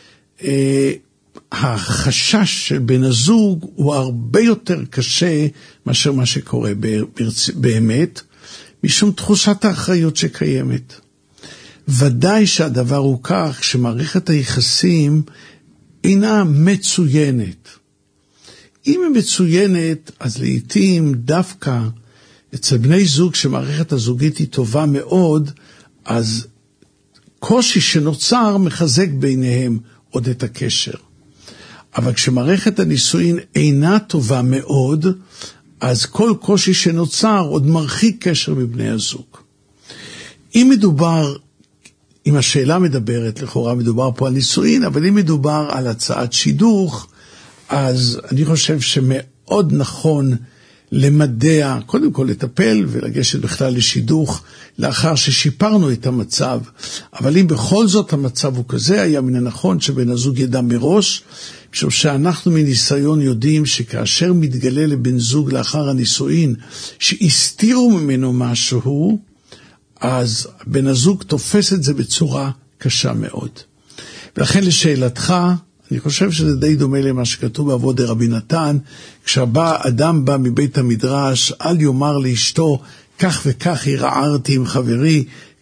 החשש של בן הזוג הוא הרבה יותר קשה מאשר מה שקורה באמת, משום תחושת האחריות שקיימת. ודאי שהדבר הוא כך שמערכת היחסים אינה מצוינת. אם היא מצוינת, אז לעתים דווקא אצל בני זוג שמערכת הזוגית היא טובה מאוד, אז קושי שנוצר מחזק ביניהם עוד את הקשר. אבל כשמערכת הנישואין אינה טובה מאוד, אז כל קושי שנוצר עוד מרחיק קשר מבני הזוג. אם מדובר, אם השאלה מדברת, לכאורה מדובר פה על נישואין, אבל אם מדובר על הצעת שידוך, אז אני חושב שמאוד נכון למדע, קודם כל לטפל ולגשת בכלל לשידוך, לאחר ששיפרנו את המצב. אבל אם בכל זאת המצב הוא כזה, היה מן הנכון שבן הזוג ידע מראש, משום שאנחנו מניסיון יודעים שכאשר מתגלה לבן זוג לאחר הנישואין, שהסתירו ממנו משהו, אז בן הזוג תופס את זה בצורה קשה מאוד. ולכן לשאלתך, אני חושב שזה די דומה למה שכתוב בעבוד רבי נתן, כשאדם בא מבית המדרש, אל יאמר לאשתו, כך וכך הרערתי עם חברי,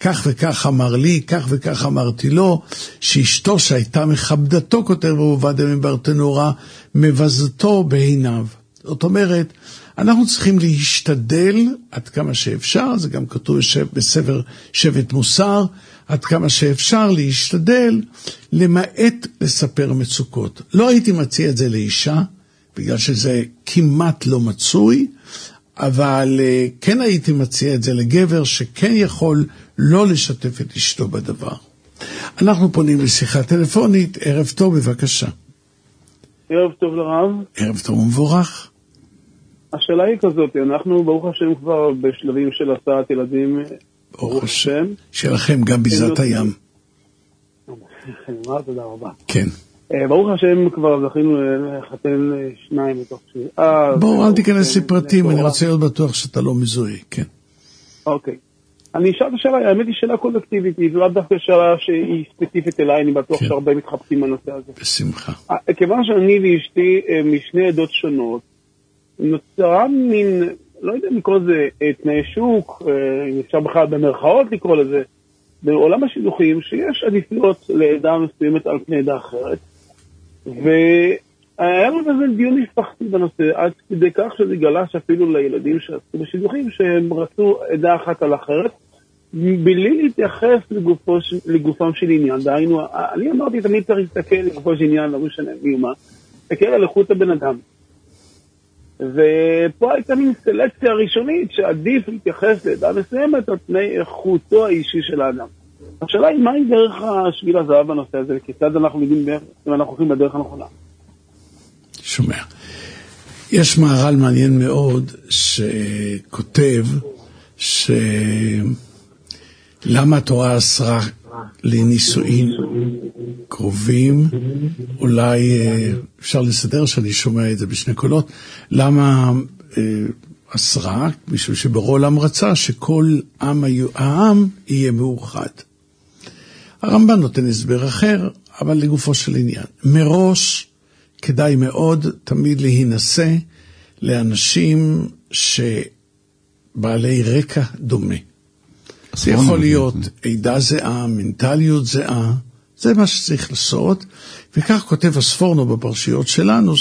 כך וכך אמר לי, כך וכך אמרתי לו, שאשתו שהייתה מכבדתו, כותב רב עובדיה מברטנורה, מבזתו בעיניו. זאת אומרת, אנחנו צריכים להשתדל עד כמה שאפשר, זה גם כתוב בספר שבט מוסר, עד כמה שאפשר להשתדל, למעט לספר מצוקות. לא הייתי מציע את זה לאישה, בגלל שזה כמעט לא מצוי, אבל כן הייתי מציע את זה לגבר שכן יכול לא לשתף את אשתו בדבר. אנחנו פונים לשיחה טלפונית, ערב טוב בבקשה. ערב טוב לרב. ערב טוב ומבורך. השאלה היא כזאת, אנחנו ברוך השם כבר בשלבים של הסעת ילדים, ברוך השם. שלכם גם בזאת הים. תודה רבה. כן. ברוך השם כבר זכינו לחתן 2 מתוך 7. בואו, אל תיכנס לפרטים, אני רוצה להיות בטוח שאתה לא מזוהה, כן. אוקיי. אני אשאל את השאלה, האמת היא שאלה קולקטיבית, היא לא דווקא שאלה שהיא ספציפית אליי, אני בטוח שהרבה מתחבטים בנושא הזה. בשמחה. כיוון שאני ואשתי משני עדות שונות, נוצרה מין, לא יודע לקרוא לזה תנאי שוק, אם אפשר בכלל במרכאות לקרוא לזה, בעולם השידוכים שיש עדיפויות לעדה מסוימת על פני עדה אחרת, והיה לנו בזה דיון משפחתי בנושא, עד כדי כך שזה גלה שאפילו לילדים שעשו בשידוכים שהם רצו עדה אחת על אחרת, בלי להתייחס לגופם של עניין. דהיינו, אני אמרתי תמיד צריך להסתכל לגופו של עניין, לא משנה מי ומה, להסתכל על איכות הבן אדם. ופה הייתה מין סלקציה ראשונית שעדיף להתייחס לעדה מסוימת על פני איכותו האישי של האדם. השאלה היא מהי דרך השביל הזהב בנושא הזה, וכיצד אנחנו יודעים אם אנחנו הולכים בדרך הנכונה. שומע. יש מהר"ל מעניין מאוד שכותב למה התורה אסרה לנישואין קרובים, אולי אפשר לסדר שאני שומע את זה בשני קולות, למה אסרה? משום שבורא עולם רצה שכל העם יהיה מאוחד. הרמב"ן נותן הסבר אחר, אבל לגופו של עניין. מראש כדאי מאוד תמיד להינשא לאנשים שבעלי רקע דומה. זה יכול להיות עדה זהה, מנטליות זהה, זה מה שצריך לעשות, וכך כותב הספורנו בפרשיות שלנו,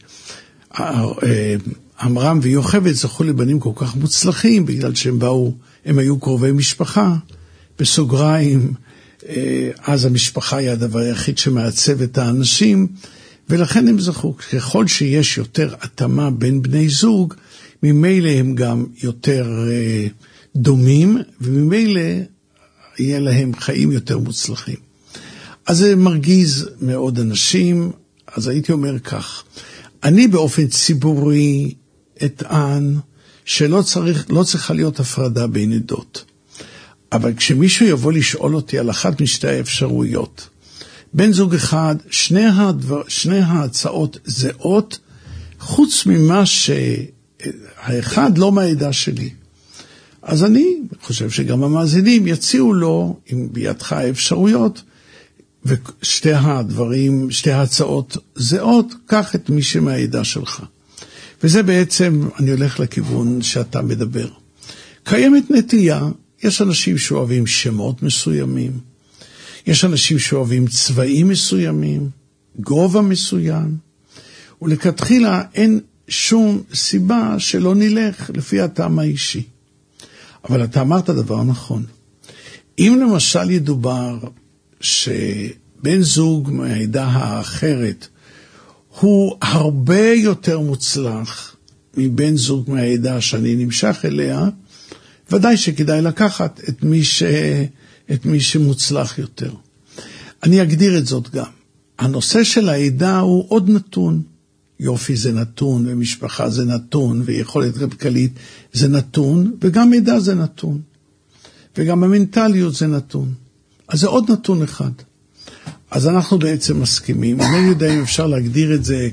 שעמרם ויוכבד זכו לבנים כל כך מוצלחים, בגלל שהם הם היו קרובי משפחה, בסוגריים, אז המשפחה היא הדבר היחיד שמעצב את האנשים, ולכן הם זכו. ככל שיש יותר התאמה בין בני זוג, ממילא הם גם יותר דומים, וממילא יהיה להם חיים יותר מוצלחים. אז זה מרגיז מאוד אנשים, אז הייתי אומר כך, אני באופן ציבורי אטען שלא צריכה להיות הפרדה בין עדות. אבל כשמישהו יבוא לשאול אותי על אחת משתי האפשרויות, בן זוג אחד, שני ההצעות זהות, חוץ ממה שהאחד לא מהעדה שלי. אז אני חושב שגם המאזינים יציעו לו, אם בידך האפשרויות, ושתי ההצעות זהות, קח את מי שמהעדה שלך. וזה בעצם, אני הולך לכיוון שאתה מדבר. קיימת נטייה, יש אנשים שאוהבים שמות מסוימים, יש אנשים שאוהבים צבעים מסוימים, גובה מסוים, ולכתחילה אין שום סיבה שלא נלך לפי הטעם האישי. אבל אתה אמרת דבר נכון. אם למשל ידובר שבן זוג מהעדה האחרת הוא הרבה יותר מוצלח מבן זוג מהעדה שאני נמשך אליה, ודאי שכדאי לקחת את מי שמוצלח יותר. אני אגדיר את זאת גם. הנושא של העדה הוא עוד נתון. יופי זה נתון, ומשפחה זה נתון, ויכולת כלכלית זה נתון, וגם עדה זה נתון. וגם המנטליות זה נתון. אז זה עוד נתון אחד. אז אנחנו בעצם מסכימים. אני לא יודע אם אפשר להגדיר את זה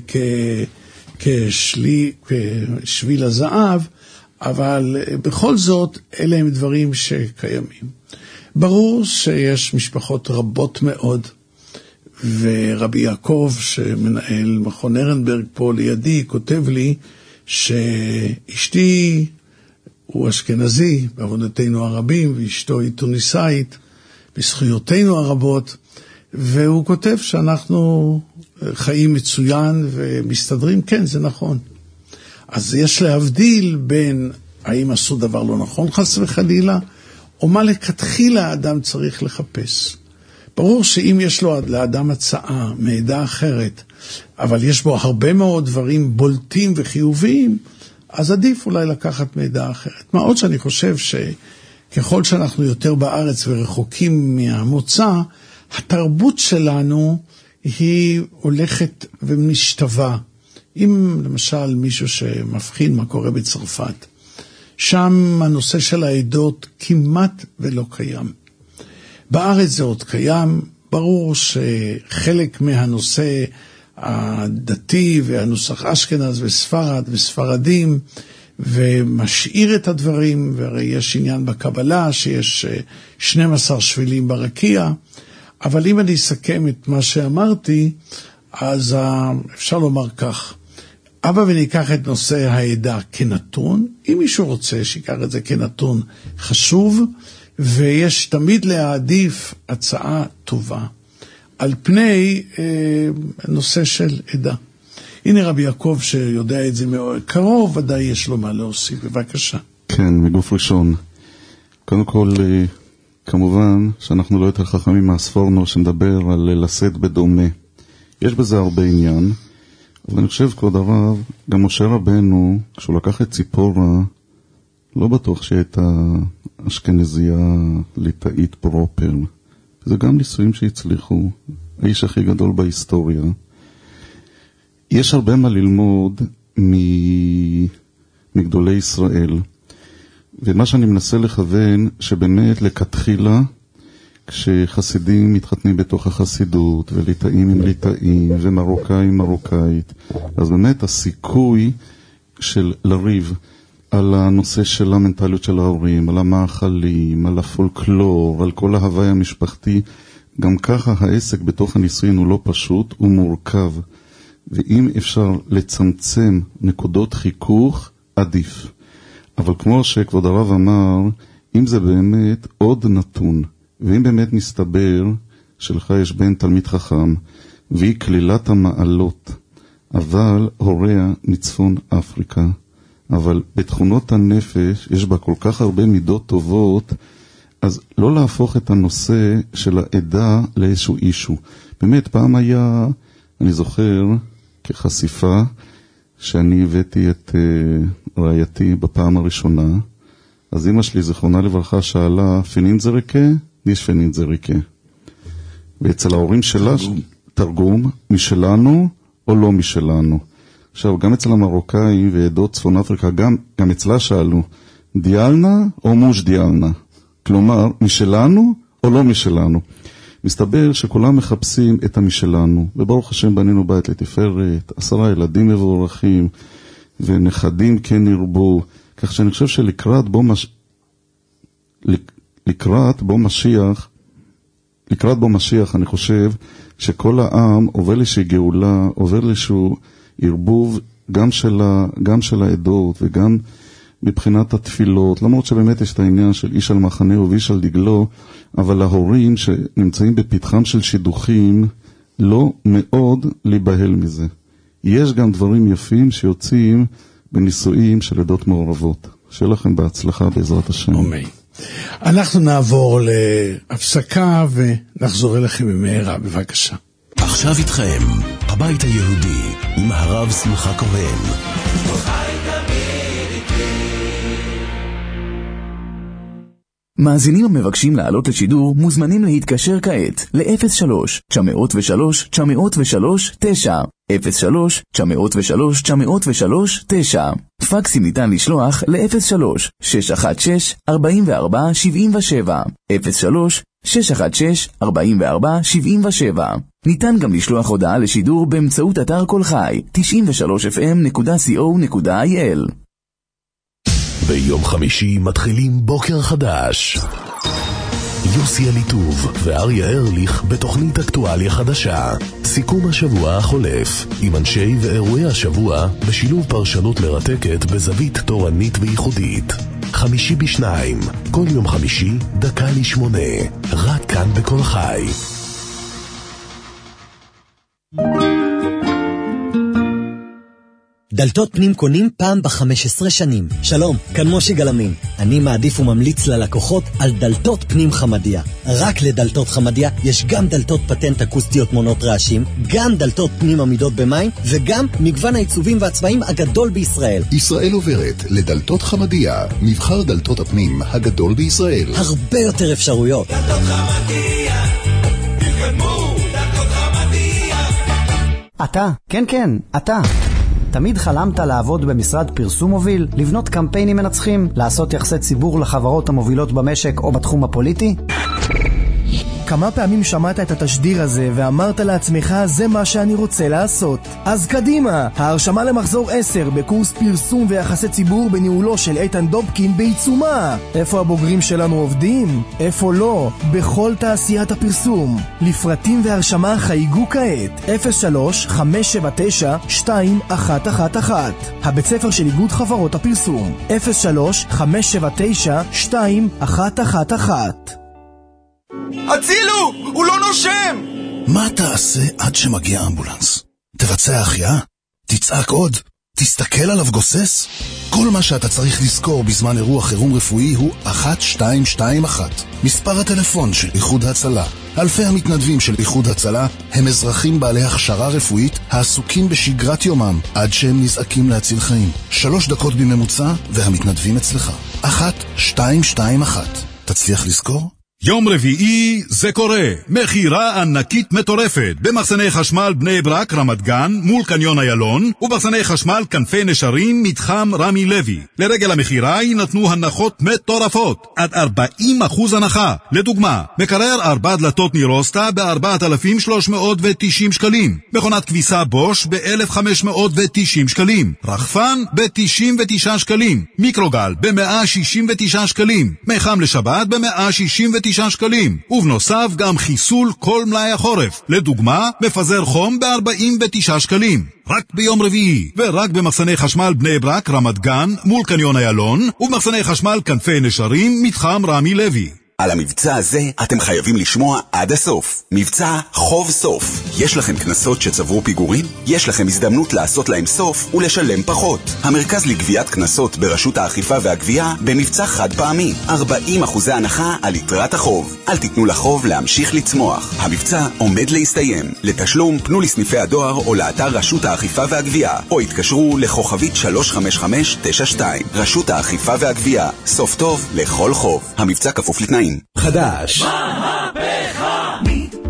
כשביל הזהב, אבל בכל זאת אלה הם דברים שקיימים. ברור שיש משפחות רבות מאוד, ורבי יעקב שמנהל מכון ארנברג פה לידי כותב לי שאשתי הוא אשכנזי, בעבודתנו הרבים, ואשתו היא טוניסאית, בזכויותינו הרבות, והוא כותב שאנחנו חיים מצוין ומסתדרים, כן, זה נכון. אז יש להבדיל בין האם עשו דבר לא נכון חס וחלילה, או מה לכתחילה האדם צריך לחפש. ברור שאם יש לו לאדם הצעה מעדה אחרת, אבל יש בו הרבה מאוד דברים בולטים וחיוביים, אז עדיף אולי לקחת מעדה אחרת. מה עוד שאני חושב שככל שאנחנו יותר בארץ ורחוקים מהמוצא, התרבות שלנו היא הולכת ומשתווה. אם למשל מישהו שמבחין מה קורה בצרפת, שם הנושא של העדות כמעט ולא קיים. בארץ זה עוד קיים, ברור שחלק מהנושא הדתי והנוסח אשכנז וספרד וספרדים, ומשאיר את הדברים, והרי יש עניין בקבלה שיש 12 שבילים ברקיע, אבל אם אני אסכם את מה שאמרתי, אז אפשר לומר כך, אבא וניקח את נושא העדה כנתון, אם מישהו רוצה שיקח את זה כנתון חשוב, ויש תמיד להעדיף הצעה טובה, על פני נושא של עדה. הנה רבי יעקב שיודע את זה מאוד קרוב, ודאי יש לו מה להוסיף, בבקשה. כן, מגוף ראשון. קודם כל, כמובן שאנחנו לא יותר חכמים מהספורנו שמדבר על לשאת בדומה. יש בזה הרבה עניין, אבל אני חושב כבוד הרב, גם משה רבנו, כשהוא לקח את ציפורה, לא בטוח שהייתה אשכנזייה ליטאית פרופר. זה גם ניסויים שהצליחו, האיש הכי גדול בהיסטוריה. יש הרבה מה ללמוד מגדולי ישראל, ומה שאני מנסה לכוון, שבאמת לכתחילה, כשחסידים מתחתנים בתוך החסידות, וליטאים עם ליטאים, ומרוקאים מרוקאית, אז באמת הסיכוי של לריב על הנושא של המנטליות של ההורים, על המאכלים, על הפולקלור, על כל ההוואי המשפחתי, גם ככה העסק בתוך הנישואין הוא לא פשוט, הוא מורכב. ואם אפשר לצמצם נקודות חיכוך, עדיף. אבל כמו שכבוד הרב אמר, אם זה באמת עוד נתון, ואם באמת מסתבר שלך יש בן תלמיד חכם, והיא כלילת המעלות, אבל הוריה מצפון אפריקה, אבל בתכונות הנפש יש בה כל כך הרבה מידות טובות, אז לא להפוך את הנושא של העדה לאיזשהו אישו. באמת, פעם היה, אני זוכר, כחשיפה, שאני הבאתי את רעייתי בפעם הראשונה, אז אמא שלי, זכרונה לברכה, שאלה, פנין זה ריקה? ניש פנין זה ריקה. ואצל ההורים שלה, תרגום, משלנו או לא משלנו. עכשיו, גם אצל המרוקאים ועדות צפון אפריקה, גם אצלה שאלו, דיאלנה או מוש דיאלנה? כלומר, משלנו או לא משלנו? מסתבר שכולם מחפשים את המשלנו, וברוך השם בנינו בית לתפארת, 10 ילדים מבורכים, ונכדים כן ירבו, כך שאני חושב שלקראת בו משיח, אני חושב שכל העם עובר לאיזושהי גאולה, עובר לאיזשהו ערבוב גם של העדות וגם מבחינת התפילות, למרות שבאמת יש את העניין של איש על מחנהו ואיש על דגלו, אבל ההורים שנמצאים בפתחם של שידוכים לא מאוד להיבהל מזה. יש גם דברים יפים שיוצאים בניסויים של עדות מעורבות. שיהיה לכם בהצלחה בעזרת השם. אמן. אנחנו נעבור להפסקה ונחזור אליכם במהרה, בבקשה. עכשיו איתכם, הבית היהודי, עם הרב שמחה כהן. מאזינים המבקשים לעלות לשידור מוזמנים להתקשר כעת ל-03-903-903-9 03-903-903-9 פקסים ניתן לשלוח ל-03-616-4477 03-616-4477 ניתן גם לשלוח הודעה לשידור באמצעות אתר כל חי 93fm.co.il. ביום חמישי מתחילים בוקר חדש. יוסי אליטוב ואריה ארליך בתוכנית אקטואליה חדשה. סיכום השבוע החולף עם אנשי ואירועי השבוע בשילוב פרשנות מרתקת בזווית תורנית וייחודית. חמישי בשניים, כל יום חמישי, 7:50, רק כאן בכל חי. דלתות פנים קונים פעם ב-15 שנים. שלום, כאן משה גלמין. אני מעדיף וממליץ ללקוחות על דלתות פנים חמדיה. רק לדלתות חמדיה יש גם דלתות פטנט אקוסטיות מונות רעשים, גם דלתות פנים עמידות במים, וגם מגוון העיצובים והצבעים הגדול בישראל. ישראל עוברת לדלתות חמדיה, מבחר דלתות הפנים הגדול בישראל. הרבה יותר אפשרויות. דלתות חמדיה, תתקדמו, דלתות חמדיה. אתה, כן, אתה. תמיד חלמת לעבוד במשרד פרסום מוביל, לבנות קמפיינים מנצחים, לעשות יחסי ציבור לחברות המובילות במשק או בתחום הפוליטי? כמה פעמים שמעת את התשדיר הזה ואמרת לעצמך, זה מה שאני רוצה לעשות? אז קדימה, ההרשמה למחזור 10 בקורס פרסום ויחסי ציבור בניהולו של איתן דובקין בעיצומה. איפה הבוגרים שלנו עובדים? איפה לא? בכל תעשיית הפרסום. לפרטים והרשמה חייגו כעת 03-579-2111. הבית ספר של איגוד חברות הפרסום 03-579-2111. הצילו! הוא לא נושם! מה תעשה עד שמגיע אמבולנס? תבצע החייאה? תצעק עוד? תסתכל עליו גוסס? כל מה שאתה צריך לזכור בזמן אירוע חירום רפואי הוא 1221. מספר הטלפון של איחוד הצלה. אלפי המתנדבים של איחוד הצלה הם אזרחים בעלי הכשרה רפואית העסוקים בשגרת יומם עד שהם נזעקים להציל חיים. 3 דקות בממוצע והמתנדבים אצלך. 1221. תצליח לזכור? יום רביעי זה קורה, מחירה ענקית מטורפת במחסני חשמל בני ברק רמת גן מול קניון איילון ובמחסני חשמל כנפי נשרים מתחם רמי לוי. לרגל המחירה יינתנו הנחות מטורפות עד 40% הנחה. לדוגמה, מקרר 4 דלתות נירוסטה ב-4,390 שקלים, מכונת כביסה בוש ב-1,590 שקלים, רחפן ב-99 שקלים, מיקרוגל ב-169 שקלים, מיחם לשבת ב-169 שקלים, ובנוסף גם חיסול כל מלאי החורף. לדוגמה, מפזר חום ב-49 שקלים. רק ביום רביעי, ורק במחסני חשמל בני ברק רמת גן מול קניון איילון, ובמחסני חשמל כנפי נשרים מתחם רמי לוי. על המבצע הזה אתם חייבים לשמוע עד הסוף. מבצע חוב סוף. יש לכם כנסות שצברו פיגורים? יש לכם הזדמנות לעשות להם סוף ולשלם פחות. המרכז לגביית כנסות ברשות האכיפה והגבייה במבצע חד פעמי. 40% הנחה על יתרת החוב. אל תיתנו לחוב להמשיך לצמוח. המבצע עומד להסתיים. לתשלום פנו לסניפי הדואר או לאתר רשות האכיפה והגבייה, או התקשרו לכוכבית 35592. רשות האכיפה והגבייה. סוף טוב לכל חוב. המבצע כפוף לתנאים. חדש. מהפכה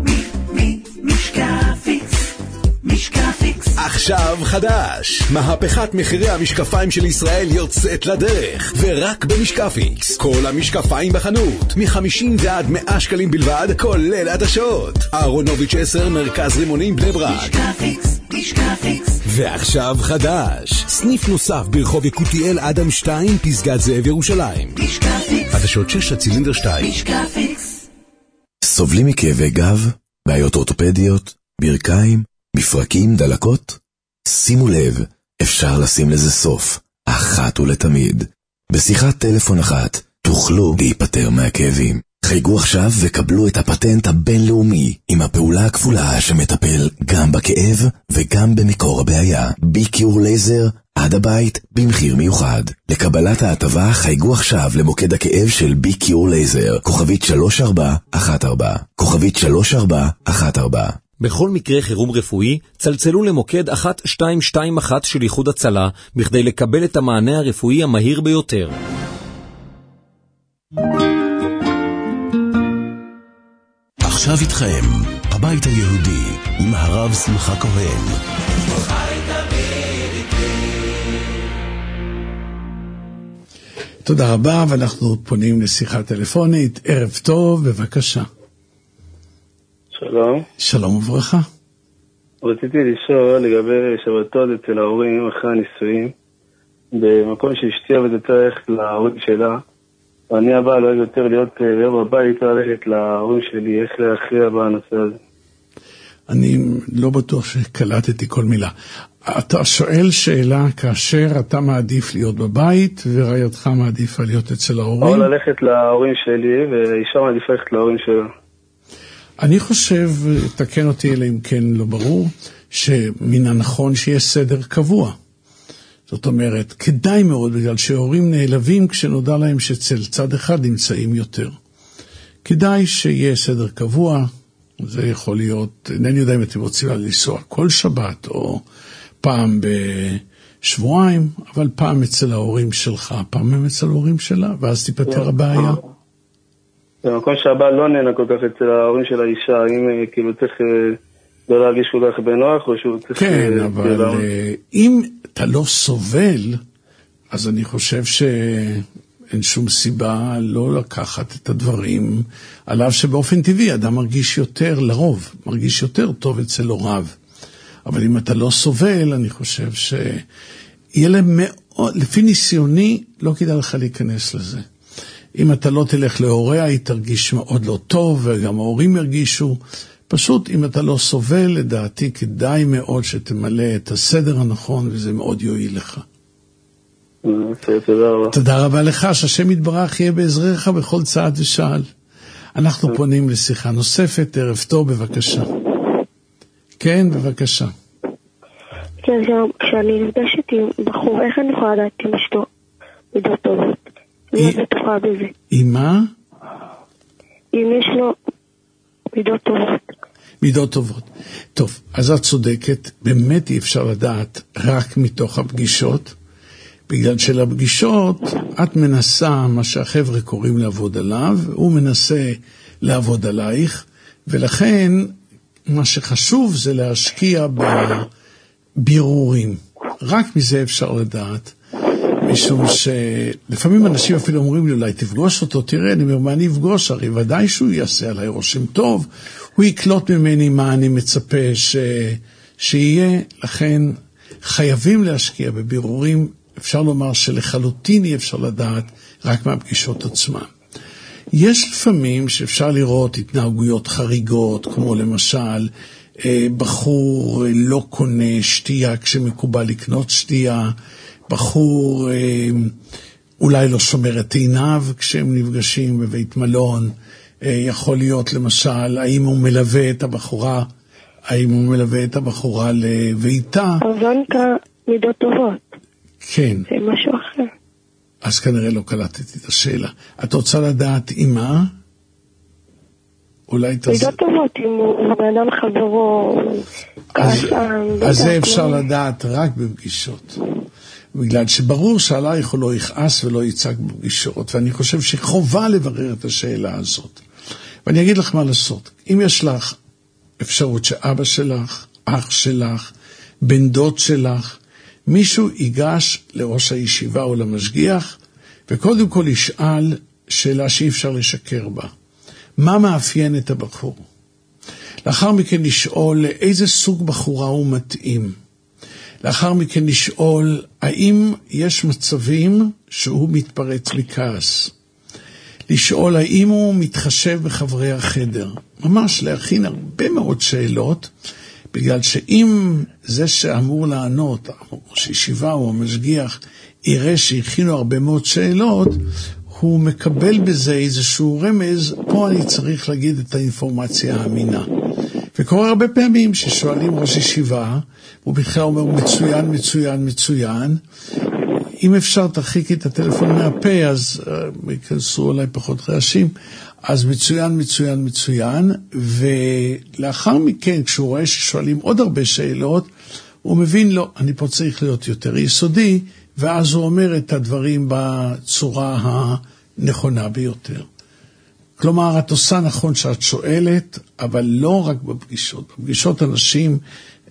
משקפיקס. עכשיו חדש. מהפכת מחירי המשקפיים של ישראל יוצאת לדרך, ורק במשקפיקס. כל המשקפיים בחנות, מ-50 ועד 100 שקלים בלבד, כולל עדשות. אהרונוביץ' 10, מרכז רימונים בני ברק. משקפיקס. ועכשיו חדש. סניף נוסף ברחוב יקותיאל אדם 2, פסגת זאב ירושלים. משקפיקס. עדשות 6 הצילינדר 2. משקפיקס. סובלים מכאבי גב, בעיות אורתופדיות, ברכיים, מפרקים, דלקות? שימו לב, אפשר לשים לזה סוף, אחת ולתמיד. בשיחת טלפון אחת תוכלו להיפטר מהכאבים. חייגו עכשיו וקבלו את הפטנט הבינלאומי עם הפעולה הכפולה שמטפל גם בכאב וגם במקור הבעיה. ביקיור לייזר עד הבית במחיר מיוחד. לקבלת ההטבה חייגו עכשיו למוקד הכאב של ביקיור לייזר, כוכבית 3414, כוכבית 3414. בכל מקרה חירום רפואי, צלצלו למוקד 1221 של איחוד הצלה, בכדי לקבל את המענה הרפואי המהיר ביותר. עכשיו איתכם, הבית היהודי, עם הרב שמחה כהן. תודה רבה, ואנחנו פונים לשיחה טלפונית. ערב טוב, בבקשה. שלום. שלום וברכה. רציתי לשאול לגבי שבתות אצל ההורים אחרי הנישואים, במקום שאשתי עבדת ללכת להורים שלה, ואני הבא לא אוהב יותר להיות בבית, ללכת להורים שלי, איך להכריע בנושא הזה. אני לא בטוח שקלטתי כל מילה. אתה שואל שאלה כאשר אתה מעדיף להיות בבית ורעייתך מעדיפה להיות אצל ההורים? או ללכת להורים שלי ואישה מעדיפה ללכת להורים שלה. אני חושב, תקן אותי אלא אם כן לא ברור, שמן הנכון שיהיה סדר קבוע. זאת אומרת, כדאי מאוד, בגלל שההורים נעלבים כשנודע להם שאצל צד אחד נמצאים יותר. כדאי שיהיה סדר קבוע, זה יכול להיות, אינני יודע אם אתם רוצים לנסוע כל שבת, או פעם בשבועיים, אבל פעם אצל ההורים שלך, פעם אצל ההורים שלה, ואז תיפטר הבעיה. במקום שהבעל לא נהנה כל כך אצל ההורים של האישה, האם כאילו צריך לא להרגיש כל כך בנוח, או שהוא צריך... כן, אבל אם אתה לא סובל, אז אני חושב שאין שום סיבה לא לקחת את הדברים, עליו שבאופן טבעי אדם מרגיש יותר, לרוב, מרגיש יותר טוב אצל הוריו. אבל אם אתה לא סובל, אני חושב שיהיה להם מאוד, לפי ניסיוני, לא כדאי לך להיכנס לזה. אם אתה לא תלך להוריה, היא תרגיש מאוד לא טוב, וגם ההורים ירגישו. פשוט, אם אתה לא סובל, לדעתי, כדאי מאוד שתמלא את הסדר הנכון, וזה מאוד יועיל לך. תודה רבה. תודה רבה לך, שהשם יתברך יהיה בעזרך בכל צעד ושעל. אנחנו פונים לשיחה נוספת, ערב טוב, בבקשה. כן, בבקשה. כן, כשאני נפגשת עם בחור, איך אני יכולה לדעת אם אשתו מידות טובות? אני בטוחה בזה. עם מה? אם יש לו מידות טובות. מידות טובות. טוב, אז את צודקת, באמת אי אפשר לדעת רק מתוך הפגישות, בגלל שלפגישות את מנסה מה שהחבר'ה קוראים לעבוד עליו, הוא מנסה לעבוד עלייך, ולכן מה שחשוב זה להשקיע בבירורים. רק מזה אפשר לדעת, משום שלפעמים אנשים אפילו אומרים לי, אולי תפגוש אותו, תראה, אני אומר, מה אני אפגוש? הרי ודאי שהוא יעשה עליי רושם טוב, הוא יקלוט ממני מה אני מצפה שיהיה, לכן חייבים להשקיע בבירורים, אפשר לומר שלחלוטין אי אפשר לדעת רק מהפגישות עצמן. יש לפעמים שאפשר לראות התנהגויות חריגות, כמו למשל, בחור לא קונה שתייה כשמקובל לקנות שתייה, בחור אולי לא שומר את עיניו כשהם נפגשים בבית מלון, יכול להיות למשל, האם הוא מלווה את הבחורה לביתה. אז זה נקרא מידות טובות. כן. זה משהו אחר. אז כנראה לא קלטתי את השאלה. את רוצה לדעת עם מה? אולי תעשה... מידות טובות, אם הוא באדם חברו, כעסן. אז זה אפשר לדעת רק בפגישות. בגלל שברור שעלייך הוא לא יכעס ולא יצג בפגישות, ואני חושב שחובה לברר את השאלה הזאת. ואני אגיד לך מה לעשות. אם יש לך אפשרות שאבא שלך, אח שלך, בן דוד שלך, מישהו ייגש לראש הישיבה או למשגיח, וקודם כל ישאל שאלה שאי אפשר לשקר בה. מה מאפיין את הבחור? לאחר מכן לשאול לאיזה סוג בחורה הוא מתאים. לאחר מכן לשאול האם יש מצבים שהוא מתפרץ מכעס. לשאול האם הוא מתחשב בחברי החדר. ממש להכין הרבה מאוד שאלות, בגלל שאם זה שאמור לענות, ראש ישיבה או המשגיח, יראה שהכינו הרבה מאוד שאלות, הוא מקבל בזה איזשהו רמז, פה אני צריך להגיד את האינפורמציה האמינה. וקורה הרבה פעמים ששואלים ראש ישיבה, הוא בכלל אומר מצוין, מצוין, מצוין, אם אפשר תרחיקי את הטלפון מהפה, אז יכנסו עליי פחות רעשים, אז מצוין, מצוין, מצוין, ולאחר מכן, כשהוא רואה ששואלים עוד הרבה שאלות, הוא מבין, לא, אני פה צריך להיות יותר יסודי, ואז הוא אומר את הדברים בצורה הנכונה ביותר. כלומר, את עושה נכון שאת שואלת, אבל לא רק בפגישות. בפגישות אנשים,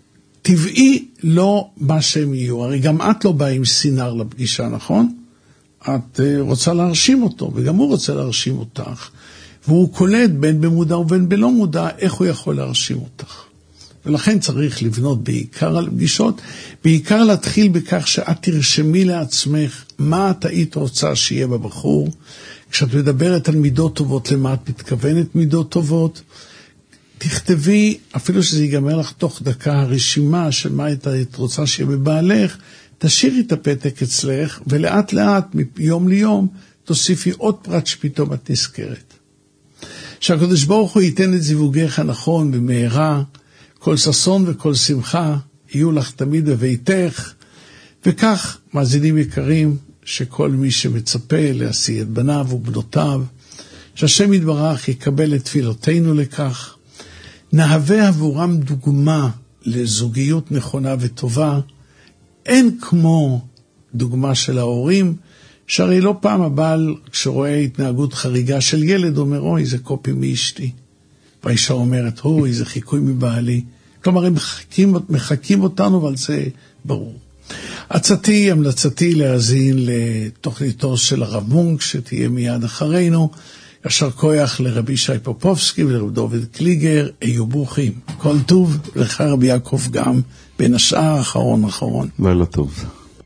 טבעי לא מה שהם יהיו. הרי גם את לא באה עם סינר לפגישה, נכון? את רוצה להרשים אותו, וגם הוא רוצה להרשים אותך. והוא קולט בין במודע ובין בלא מודע, איך הוא יכול להרשים אותך. ולכן צריך לבנות בעיקר על פגישות, בעיקר להתחיל בכך שאת תרשמי לעצמך מה את היית רוצה שיהיה בבחור. כשאת מדברת על מידות טובות, למה את מתכוונת מידות טובות? תכתבי, אפילו שזה ייגמר לך תוך דקה, הרשימה של מה את רוצה שיהיה בבעלך, תשאירי את הפתק אצלך, ולאט לאט, מיום ליום, תוסיפי עוד פרט שפתאום את נזכרת. שהקדוש ברוך הוא ייתן את זיווגך הנכון במהרה, כל ששון וכל שמחה יהיו לך תמיד בביתך, וכך, מאזינים יקרים, שכל מי שמצפה להשיא את בניו ובנותיו, שהשם יתברך יקבל את תפילותינו לכך, נהווה עבורם דוגמה לזוגיות נכונה וטובה. אין כמו דוגמה של ההורים, שהרי לא פעם הבעל כשרואה התנהגות חריגה של ילד אומר, אוי זה קופי מאשתי, והאישה אומרת, אוי זה חיקוי מבעלי. כלומר הם מחכים אותנו, אבל זה ברור. המלצתי להאזין לתוכניתו של הרב מונק שתהיה מיד אחרינו. ישר כוח לרבי שי פופובסקי ולרב דוד קליגר, היו ברוכים. כל טוב, לך רבי יעקב גם, בין השאר אחרון. לילה טוב.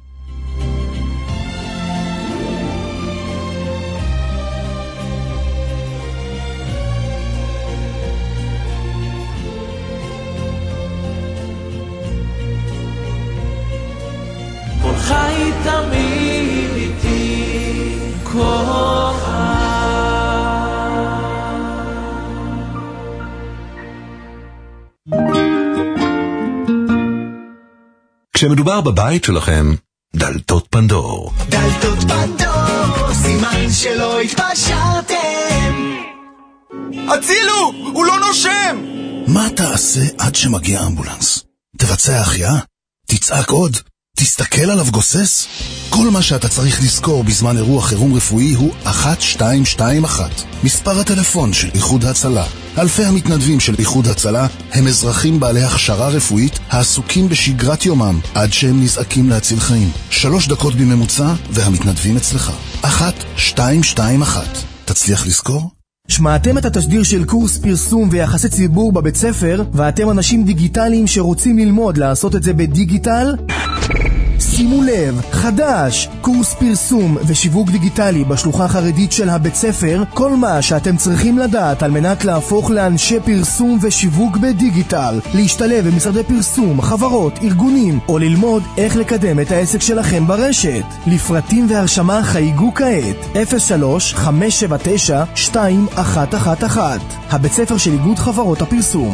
כל חי תמיד איתי, כשמדובר בבית שלכם, דלתות פנדור. דלתות פנדור, סימן שלא התפשרתם. הצילו! הוא לא נושם! מה תעשה עד שמגיע אמבולנס? תבצע החייאה? תצעק עוד? תסתכל עליו גוסס? כל מה שאתה צריך לזכור בזמן אירוע חירום רפואי הוא 1221. מספר הטלפון של איחוד הצלה. אלפי המתנדבים של איחוד הצלה הם אזרחים בעלי הכשרה רפואית העסוקים בשגרת יומם עד שהם נזעקים להציל חיים. 3 דקות בממוצע והמתנדבים אצלך. 1221. תצליח לזכור? שמעתם את התשדיר של קורס פרסום ויחסי ציבור בבית ספר, ואתם אנשים דיגיטליים שרוצים ללמוד לעשות את זה בדיגיטל? שימו לב, חדש, קורס פרסום ושיווק דיגיטלי בשלוחה החרדית של הבית ספר, כל מה שאתם צריכים לדעת על מנת להפוך לאנשי פרסום ושיווק בדיגיטל, להשתלב במשרדי פרסום, חברות, ארגונים, או ללמוד איך לקדם את העסק שלכם ברשת. לפרטים והרשמה חייגו כעת, 03-579-2111. הבית ספר של איגוד חברות הפרסום,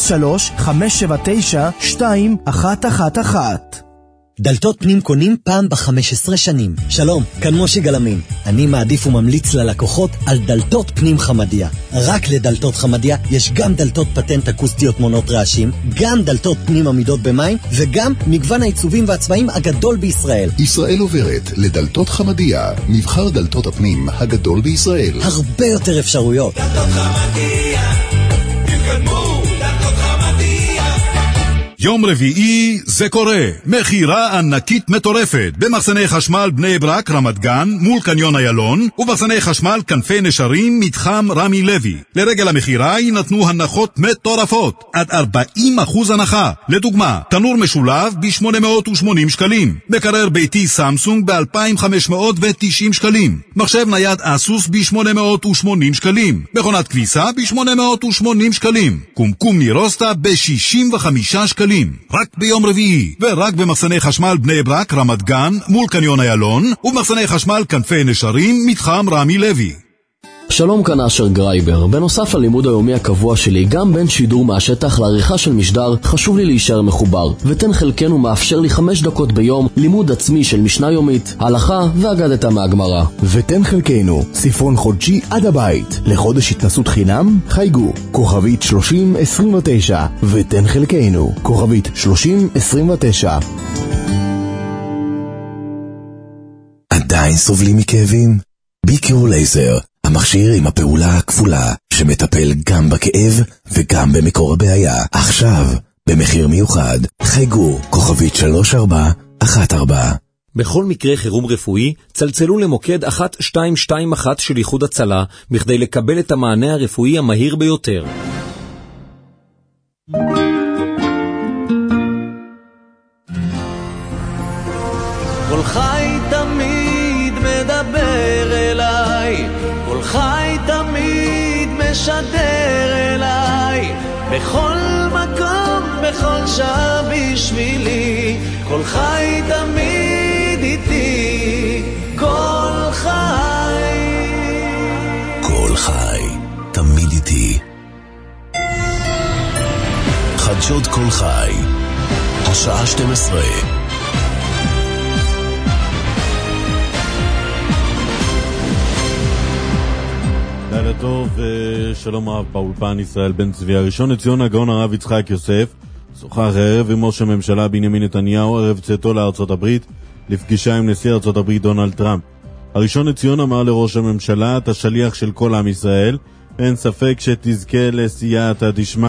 03-579-2111. דלתות פנים קונים פעם ב-15 שנים. שלום, כאן משה גלמין. אני מעדיף וממליץ ללקוחות על דלתות פנים חמדיה. רק לדלתות חמדיה יש גם דלתות פטנט אקוסטיות מונות רעשים, גם דלתות פנים עמידות במים, וגם מגוון העיצובים והצבעים הגדול בישראל. ישראל עוברת לדלתות חמדיה, מבחר דלתות הפנים הגדול בישראל. הרבה יותר אפשרויות. דלתות חמדיה, תתקדמו, דלתות חמדיה. יום רביעי זה קורה, מחירה ענקית מטורפת במחסני חשמל בני ברק רמת גן מול קניון איילון ובמחסני חשמל כנפי נשרים מתחם רמי לוי. לרגל המחירה יינתנו הנחות מטורפות עד 40% הנחה. לדוגמה, תנור משולב ב-880 שקלים, מקרר ביתי סמסונג ב-2590 שקלים, מחשב נייד אסוס ב-880 שקלים, מכונת כביסה ב-880 שקלים, קומקום נירוסטה ב-65 שקלים. רק ביום רביעי, ורק במחסני חשמל בני ברק רמת גן מול קניון איילון ובמחסני חשמל כנפי נשרים מתחם רמי לוי. שלום, כאן אשר גרייבר. בנוסף ללימוד היומי הקבוע שלי, גם בין שידור מהשטח לעריכה של משדר, חשוב לי להישאר מחובר. ותן חלקנו מאפשר לי 5 דקות ביום לימוד עצמי של משנה יומית, הלכה ואגדתה מהגמרא. ותן חלקנו ספרון חודשי עד הבית. לחודש התנסות חינם, חייגו כוכבית 3029. ותן חלקנו כוכבית 3029. עדיין סובלים מכאבים? ביקרו לייזר, המכשיר עם הפעולה הכפולה, שמטפל גם בכאב וגם במקור הבעיה. עכשיו, במחיר מיוחד, חייגו כוכבית 3414. בכל מקרה חירום רפואי, צלצלו למוקד 1221 של איחוד הצלה, בכדי לקבל את המענה הרפואי המהיר ביותר. כל חי תמיד מדבר אליי, כל חי תמיד משדר אליי, בכל מקום, בכל שעה בשבילי, כל חי תמיד איתי, כל חי. כל חי תמיד איתי. חדשות כל חי, השעה 12. לילה טוב ושלום רב באולפן ישראל בן צבי. הראשון לציון הגאון הרב יצחק יוסף שוחח ערב עם ראש הממשלה בנימין נתניהו ערב צאתו לארצות הברית לפגישה עם נשיא ארצות הברית דונלד טראמפ. הראשון לציון אמר לראש הממשלה, אתה שליח של כל עם ישראל, אין ספק שתזכה לסייעתא דשמיא